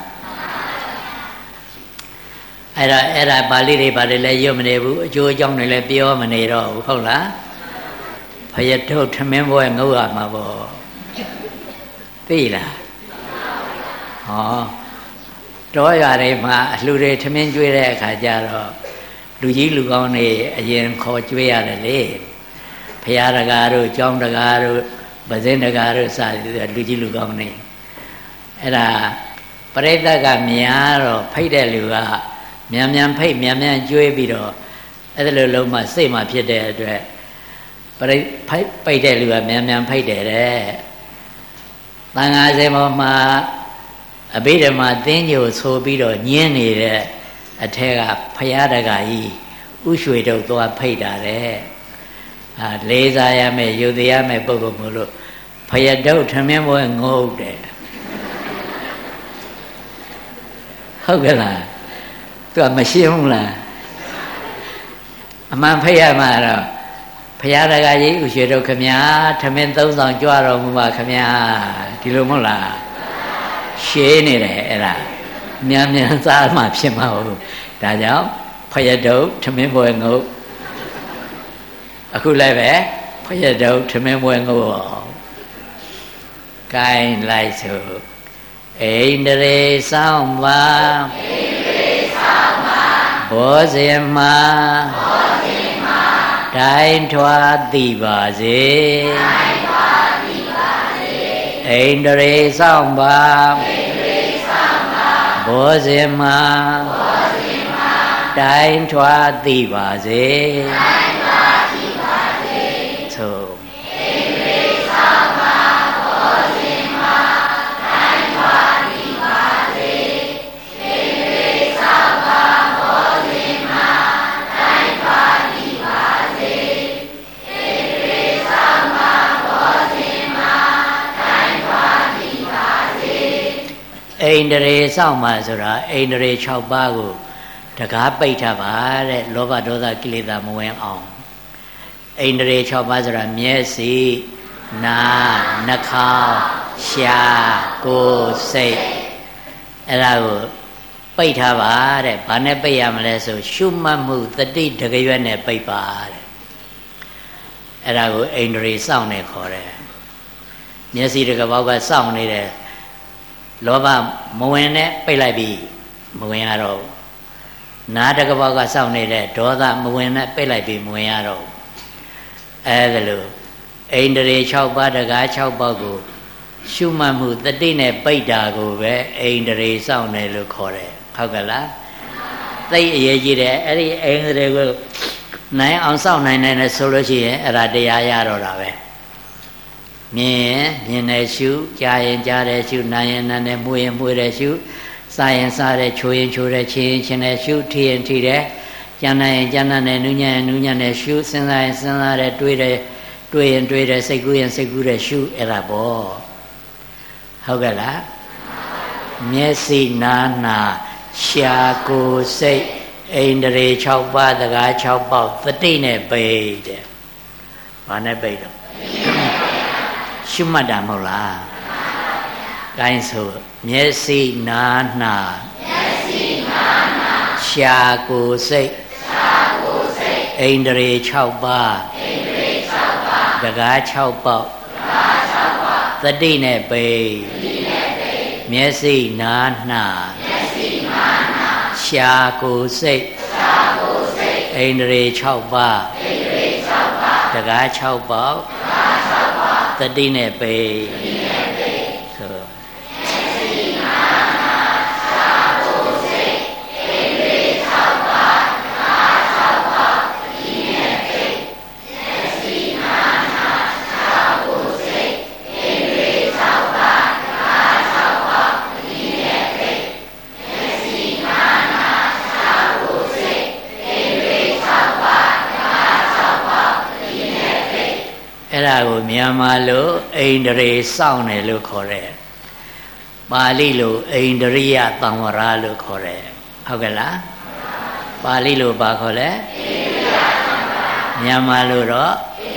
အဲ့ဒါအဲ့ဒါပါဠိတွေပါတယ်လည်းရွတ်မနေဘူးအကျိုးအကြောင်းတွေလည်းပြောမနေတော့ဘူးဟုတ်လားဖယထုတ်ထမင်းပွဲငုတ်ရမှာပေါ့သိလားဟောတောရွာတွေမှာအလှူတွေထမင်းကျွေးတဲ့အခါကျတော့လူကြီးလူကောင်းတွေအရင်ခေါ်ကျွေးရတယ်လေဖရာတကာတို့ကျောင်းတကာတို့ဗဇင်းတကာတို့စသည်လူကြီးလူကောင်းတွေအဲ့ဒါပရိသတ်ကများတော့ဖိတ်တဲ့လူကမြန်မြန်ဖိတ်မြန်မြန်ကျွေးပြီးတော့အဲ့ဒါလိုလုံးမှစိတ်မှဖြစ်တဲ့အတွက်ပရိဖိတ်ပိတ်တဲ့လူကမြန်မြန်ဖိတ်တယ်တဲ့သံဃာစေမောမှာအဘိဓမ္မာသင်္ကြိုဆိုပြီးတော့ညင်းနေတဲ့အထက်ကဖရာတကာကြီးဥရွှေတို့သွားဖိတ်တာတဲ့အာလေးစားရမယ်ယူသေးရမယ်ပုဂ္ဂိုလ်မို့လို့ဖယတုတ်ထမင်းပွဲငုတ်တယ်ဟုတ်ကဲ့လားသူကမရှင်းဘူးလားအမှန်ဖိတ်ရမှာတော့ဖရာတကာကြီးဥရွှေတို့ခမညာထမင်းသုံးဆောင်ကြွတော်မူပါခမညာဒီလိုမဟုတ်လားရှင်းနေတယ်အဲ့ဒါမြန်မြန်စားမှဖြစ်မှာဟုတ်ဒါကြောင့်ဖယတုတ်ထမင်းပွဲငုတ်အခုလည်းပဲဖယတုတ်ထမင်းပွဲငုတ်ကိုင်းလိုက်စို့အိန္ဒြေဆောင်ပါအိန္ဒြေဆောင်ပါဘောဇင်မာဘောဇင်မာတိုင်းထွားသိပါစေတိုင်းထွားသိပါစေအိန္ဒြေဆောင်ပါအိန္ဒြေဆောင်ပါဘောဇင်မာဘောဇင်မာတိုင်းထွားသိပါစေတိုင်းထွားသိပါစေသို့အိန္ဒြေဆောင်ပါဘောဇင်မာတိုင်းထွားသိပါစေအိန္ဒြေဆောင်ပါဘောဇင်မာတိုင်းထွားသိပါစေအိန္ဒြေဆောင်ပါဘောဇင်မာတိုင်းထွားသိပါစေအိန္ဒြေဆောင်ပါဆိုတာအိန္ဒြေ၆ပါးကိုတကားပိတ်ထားပါတဲ့လောဘဒေါသကိလေသာမဝင်အောင်အိန္ဒြေ၆ပါးဆိုတာမျက်စိနာနှာခေါင်းရှားကိုယ်စိတ်အဲ့ဒါကိုပိတ်ထားပါတဲ့ဘာနဲ့ပိတ်ရမလဲဆိုရှုမှတ်မှုတတိတကရွက်နဲ့ပိတ်ပါတဲ့အဲ့ဒါကိုအိန္ဒြေစောင့်နေခေါ်တယ်မျက်စိတကပေါက်ကစောင့်နေတယ်လောဘမဝင်နဲ့ပိတ်လိုက်ပြီမဝင်ရတော့နားတကပေါက်ကစောင့်နေတဲ့ဒေါသမဝင်နဲ့ပိတ်လိုက်ပြီမဝင်ရတော့အဲ့ဒါလို့အိန္ဒြေ၆ပါးတကား၆ပါးကိုရှုမှတ်မှုတတိနဲ့ပိတ်တာကိုပဲအိန္ဒြေစောင့်နေလို့ခေါ်တယ်ဟုတ်ကဲ့လားသိအရေးကြီးတယ်အဲ့ဒီအိန္ဒြေကိုနိုင်အောင်စောင့်နိုင်တယ်ဆိုလို့ရှိရင်အဲ့ဒါတရားရတော့တာပဲမြင်ရင်မြင်တယ်ရှုကြားရင်ကြားတယ်ရှုနားရင်နားတယ်မှုရင်မှုတယ်ရှုစားရင်စားတယ်ချိုးရင်ချိုးတယ်ချင်းရင်ချင်းတယ်ရှုထိရင်ထိတယ်ကြမ်းနိုင်ရင်ကြမ်းနိုင်တယ်နူးညံ့ရင်နူးညံ့တယ်ရှုစဉ်းစားရင်စဉ်းစားတယ်တွေးတယ်တွေးရင်တွေးတယ်စိတ်ကူးရင်စိတ်ကူးတယ်ရှုအဲ့ဒါပေါ့ဟုတ်ကဲ့လားမျက်စိနားနာရှာကိုယ်စိတ်အိန္ဒြေ၆ပါးတကား၆ပေါက်တတိနဲ့ပိတ်တယ်ဘာနဲ့ပိတ်တော့ရှုမှတ်တာမဟုတ်လားကိုင်းဆိုမျက်စိနားနာမျက်စိနားနာရှာကိုယ်စိတ်ရှာကိုယ်စိတ်အိန္ဒြေ၆ပါးအိန္ဒြေ၆ပါးတကား၆ပေါက်တကား၆ပေါက်တတိနဲ့ပိတ်တတိနဲ့ပိတ်မျက်စိနားနာမျက်စိနားနာရှာကိုယ်စိတ်ရှာကိုယ်စိတ်အိန္ဒြေ၆ပါးအိန္ဒြေ၆ပါးတကား၆ပေါက်တကား၆ပေါက်တတိနဲ့ပိတ်တတိနဲ့ပိတ်ဆိုမျက်စိနားနာရှာကိုယ်အဲ့ဒါကိုမြန်မာလိုအိန္ဒြေစောင့်တယ်လို့ခေါ်တယ်ပါဠိလိုအိန္ဒြိယသံဝရလို့ခေါ်တယ်ဟုတ်ကဲ့လားပါဠိလိုဘာခေါ်လဲမြန်မာလိုတော့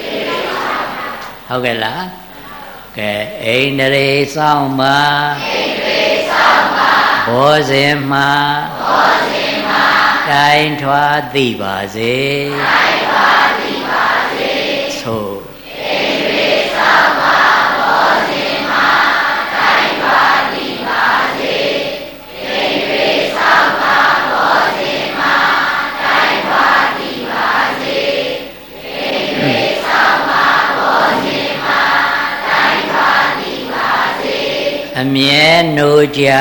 ဟုတ်ကဲ့လားကဲအိန္ဒြေစောင့်ပါအိန္ဒြေစောင့်ပါဘောဇင်မှာဘောဇင်မှာတိုင်းထွားသိပါစေတိုင်းထွားသိပါစေသို့အိန္ဒြေစောင့်ပါဘောဇင်မှာတိုင်းထွားသိပါစေအိန္ဒြေစောင့်ပါဘောဇင်မှာတိုင်းထွားသိပါစေအိန္ဒြေစောင့်ပါဘောဇင်မှာတိုင်းထွားသိပါစေအမြဲနိုးကြ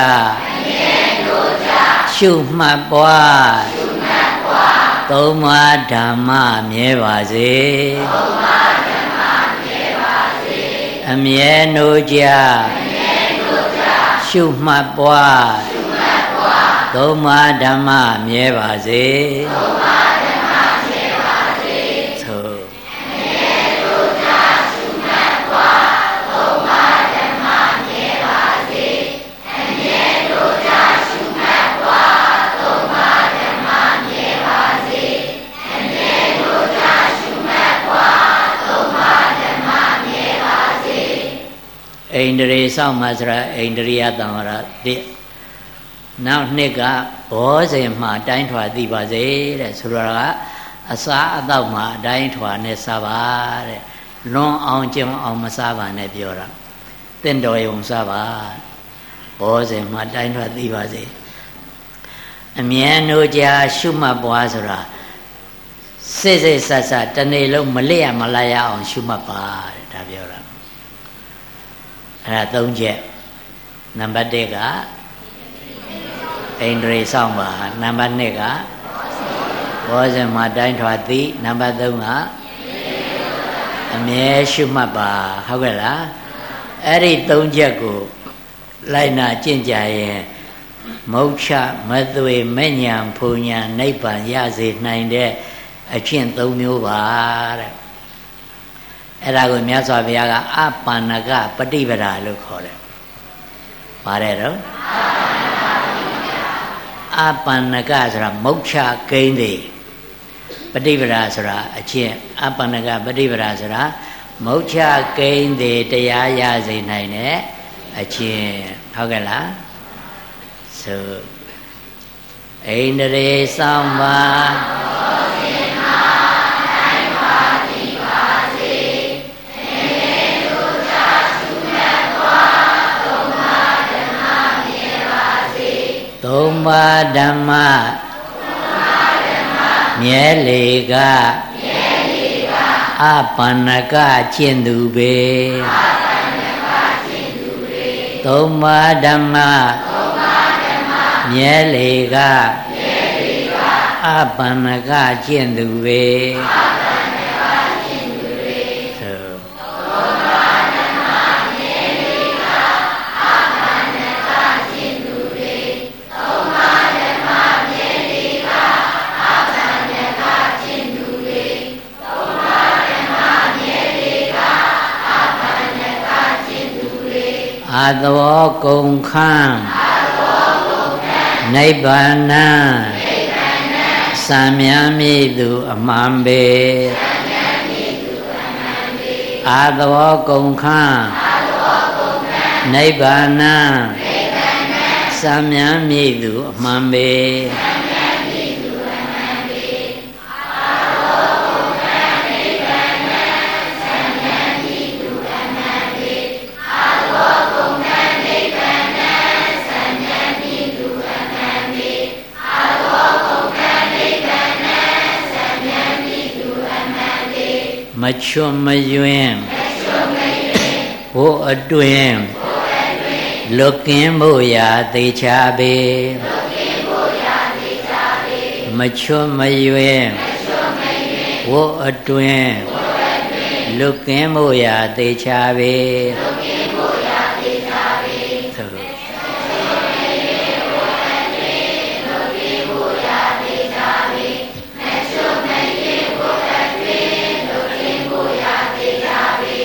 ရှုမှတ်ပွားရှုမှတ်ပွားသုံးပါးဓမ္မမြဲပါစေသုံးပါးဓမ္မမြဲပါစေအမြဲနိုးကြအမြဲနိုးကြရှုမှတ်ပွားရှုမှတ်ပွားသုံးပါးဓမ္မမြဲပါစေသုံးပါးဓမ္မမြဲပါစေသို့အမြဲနိုးကြရှုမှတ်ပွားသုံးပါးဓမ္မမြဲပါစေအမြဲနိုးကြရှုမှတ်ပွားသုံးပါးဓမ္မမြဲပါစေအမြဲနိုးကြရှုမှတ်ပွားသုံးပါးဓမ္မမြဲပါစေအိန္ဒြေစောင့်မှဆိုတာအိန္ဒြိယသံဝရတိနောက်နှစ်ကဘောဇင်မှာတိုင်းထွာသိပါစေတဲ့ဆိုတော့ကအစားအသောက်မှာအတိုင်းထွာနဲ့စားပါတဲ့လွန်အောင်ကျုံအောင်မစားပါနဲ့ပြောတာတင့်တော်ရုံစားပါဘောဇင်မှာတိုင်းထွာသိပါစေအမြဲနိုးကြရှုမှတ်ပွားဆိုတာစိတ်စိတ်ဆက်ဆက်တနေ့လုံးမလျက်မလာရအောင်ရှုမှတ်ပါတဲ့ဒါပြောတာအဲ့ဒါသုံးချက်နံပါတ်တစ်ကအိန္ဒြေစောင့်ပါနံပါတ်နှစ်ကဘောဇင်မှာတိုင်းထွာသိနံပါတ်သုံးကအမြဲရှုမှတ်ပါဟုတ်ကဲ့လားအဲ့ဒီသုံးချက်ကိုလိုက်နာကျင့်ကြရင်မုಕ್ಷမသွေမဲ့ညာဖုန်ညာနိဗ္ဗာန်ရစေနိုင်တဲ့အကျင့်သုံးမျိုးပါတဲ့အဲ့ဒါကိုမြတ်စွာဘုရားကအပါဏကပฏิပဒါလို့ခေါ်တယ်ပါတယ်တော့အပါဏကဆိုတာမုಕ್ಷကိန်းတွေပฏิပဒါဆိုတာအကျင့်အပါဏကပฏิပဒါဆိုတာမုಕ್ಷကိန်းတွေတရားရစေနိုင်တဲ့အကျင့်ဟုတ်ကဲ့လားဆိုအိန္ဒြေစောင့်ပါဘောဇင်မှာတိုင်းထွားသိပါစေအမြဲနိုးကြရှုမှတ်ပွားသုံးပါးဓမ္မမြဲပါစေသုံးပါးဓမ္မသုံးပါးဓမ္မမြဲလေကမြဲလေကအပါဏကကျင့်သူပေအပါဏကကျင့်သူပေသုံးပါးဓမ္မမြဲလေကမြဲလေကအပါဏကကျင့်သူပဲအပါဏကကျင့်သူပဲသို့သုံးပါးဓမ္မမြဲလေကအပါဏကကျင့်သူပဲသုံးပါးဓမ္မမြဲလေကအပါဏကကျင့်သူပဲသုံးပါးဓမ္မမြဲလေကအပါဏကကျင့်သူပဲအာသောကုန်ခန်းနိဗ္ဗာန်နိဗ္ဗာန်စံမြတ်မိသူအမှန်ပေစံမြတ်မိသူအမှန်ပေအာသဝကုန်ခန်းအာသဝကုန်ခန်းနိဗ္ဗာန်နိဗ္ဗာန်စံမြတ်မိသူအမှန်ပေစံမြတ်မိသူအမှန်ပေအာသဝကုန်ခန်းနိဗ္ဗာန်စံမြတ်မိသူအမှန်ပေအာသဝကုန်ခန်းနိဗ္ဗာန်စံမြတ်မိသူအမှန်ပေအာသဝကုန်ခန်းနိဗ္ဗာန်စံမြတ်မိသူအမှန်ပေမချွတ်မယွင်းမချွတ်မယွင်းဟိုအတွင်ဟိုအတွင်လွတ်ကင်းဖို့ရာသေချာပေလွတ်ကင်းဖို့ရာသေချာပေမချွတ်မယွင်းမချွတ်မယွင်းဟိုအတွင်ဟိုအတွင်လွတ်ကင်းဖို့ရာသေချာပေလွတ်ကင်းဖို့ရာသေချာပေသို့မ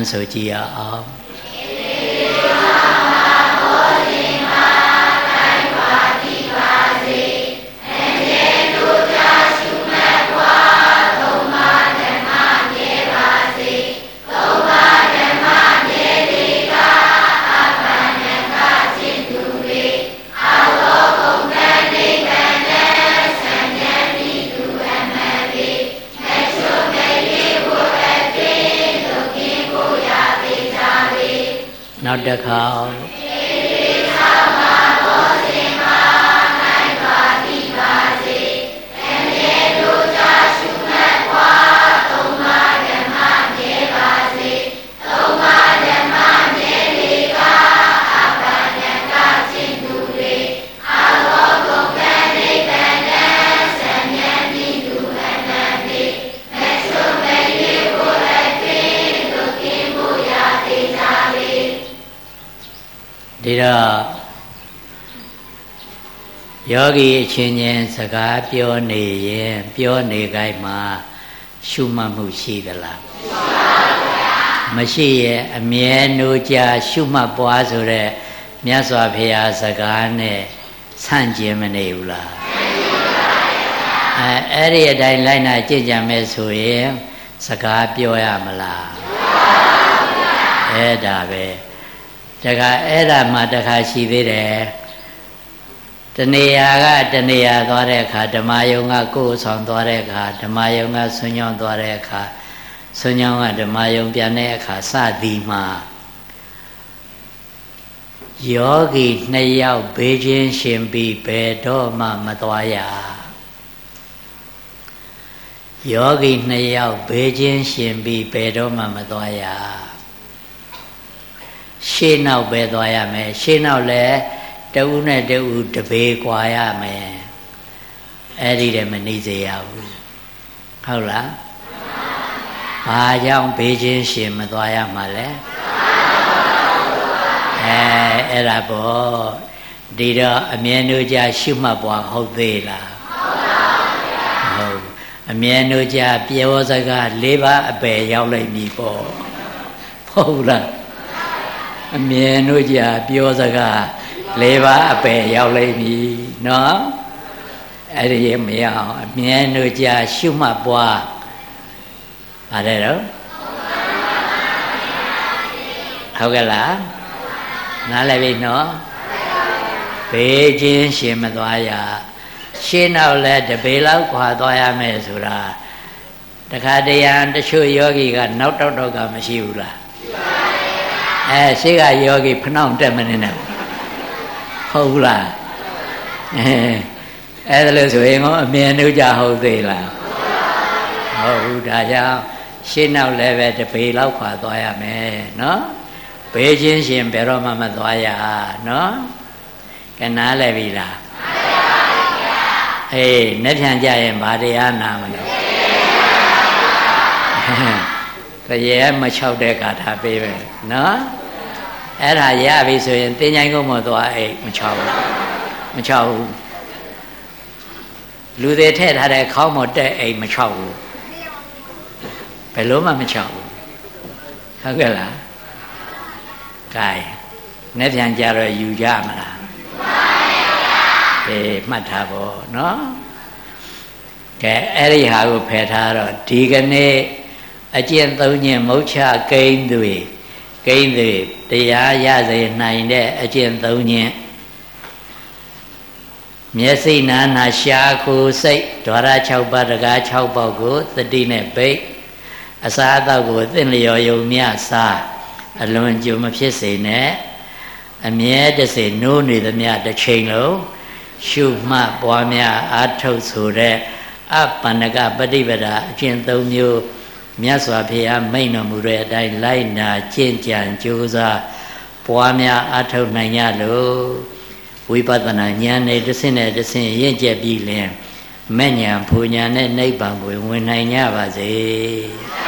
ဆိုကြည့်ရအောင်နောက်တစ်ခါဒီတော့ယောဂီအချင်းချင်းစကားပြောနေရင်ပြောနေခိုင်းမှာရှုမှတ်မှုရှိသလားမရှိရဲ့အမြဲနိုးကြရှုမှတ်ပွားဆိုတဲ့မြတ်စွာဘုရားစကားနဲ့ဆန့်ကျင်မနေဘူးလားအဲအဲ့ဒီအတိုင်းလိုက်နာကြင်ကြမယ်ဆိုရင်စကားပြောရမလားအဲ့ဒါပဲတခါအဲ့ဒါမှတခါရှိသေးတယ်တဏှာကတဏှာသွားတဲ့အခါဓမ္မယုံကကိုယ်ဆောင်သွားတဲ့အခါဓမ္မယုံကဆွညောင်းသွားတဲ့အခါဆွညောင်းကဓမ္မယုံပြန်တဲ့အခါစသည်မှာယောဂီနှစ်ယောက်ဘေးချင်းရှင်ပြီးဘယ်တော့မှမသွားရယောဂီနှစ်ယောက်ဘေးချင်းရှင်ပြီးဘယ်တော့မှမသွားရရှေ့နောက်ပဲသွားရမယ်ရှေ့နောက်လည်းတဦးနဲ့တဦးတပေကွာရမယ်အဲ့ဒီတည်းမနေစေရဘူးဟုတ်လားဘာကြောင့်ဘေးချင်းရှင်မသွားရမှာလဲအဲအဲ့ဒါပေါ့ဒီတော့အမြဲတမ်းကြရှုမှတ်ပွားဟုတ်သေးလားဟုတ်အမြဲတမ်းကြပြောစကား၄ပါးအပယ်ရောက်လိုက်ပြီပေါ့ဟုတ်လားအမြဲတမ်းကြပြောစကား၄ပါးအပယ်ရောက်လိုက်ပြီနော်အဲ့ဒီမရအောင်အမြဲတမ်းကြရှုမှတ်ပွားပါတယ်တော့ဟုတ်ကဲ့လားနားလည်ပြီနော်ဘေးချင်းရှင်မသွားရရှင်းတော့လဲတပေလောက်ခွာသွားရမယ်ဆိုတာတခါတရံတချို့ယောဂီကနောက်တော့တော့ကမရှိဘူးလားအဲရှိကယောဂီဖနှောင့်တက်မနေနဲ့ဟုတ်ဘူးလားအဲအဲ့ဒါလို့ဆိုရင်ကောအမြင်နှုတ်ကြဟုတ်သေးလားဟုတ်ဘူးဒါကြောင့်ရှင်းနောက်လည်းပဲတပေလောက်ခွာသွားရမယ်နော်ဘေးချင်းရှင်ဘယ်တော့မှမသွားရနော်ကနားလည်းပြီလားအေးနဲ့ပြန်ကြရင်ဗာတရားနာမလို့တရေမချောက်တဲ့ကာထာပေးပဲနော်အဲ့ဒါရပြီဆိုရင်တင်းချိုင်းကုန်မသွားအိတ်မချောက်ဘူးမချောက်ဘူးလူတွေထည့်ထားတဲ့ခေါင်းမတက်အိတ်မချောက်ဘူးဘယ်လိုမှမချောက်ဘူးဟုတ်ကဲ့လားကဲနဲ့ပြန်ကြတော့ယူကြမလားအေးမှတ်ထားဖို့နော်ကဲအဲ့ဒီဟာကိုဖယ်ထားတော့ဒီကနေ့အကျင့်သုံးညမုတ်ချကိန်းတွေကိန်းတွေတရားရစေနိုင်တဲ့အကျင့်သုံးညမျက်စိနာနာရှာကိုစိတ်ဓဝရ၆ပါးတကား၆ပေါက်ကိုသတိနဲ့ပိတ်အစာအသောက်ကိုသင့်လျော်ယုံမြစားအလွန်ကြုံမဖြစ်စေနဲ့အမြဲတစေနိုးနေသမျှတစ်ချိန်လုံးရှုမှတ်ပွားများအားထုတ်ဆိုတဲ့အပန္နကပฏิပဒါအကျင့်သုံးမျိုးမြတ်စွာဘုရားမိန့်တော်မူတဲ့အတိုင်းလိုက်နာကျင့်ကြံကြိုးစားပွားများအားထုတ်နိုင်ကြလို့ဝိပဿနာဉာဏ်နဲ့တစ်ဆင့်နဲ့တစ်ဆင့်ရင့်ကျက်ပြီးလင်မဲ့ဉာဏ်ဖူဉာဏ်နဲ့နိဗ္ဗာန်ကိုဝင်နိုင်ကြပါစေ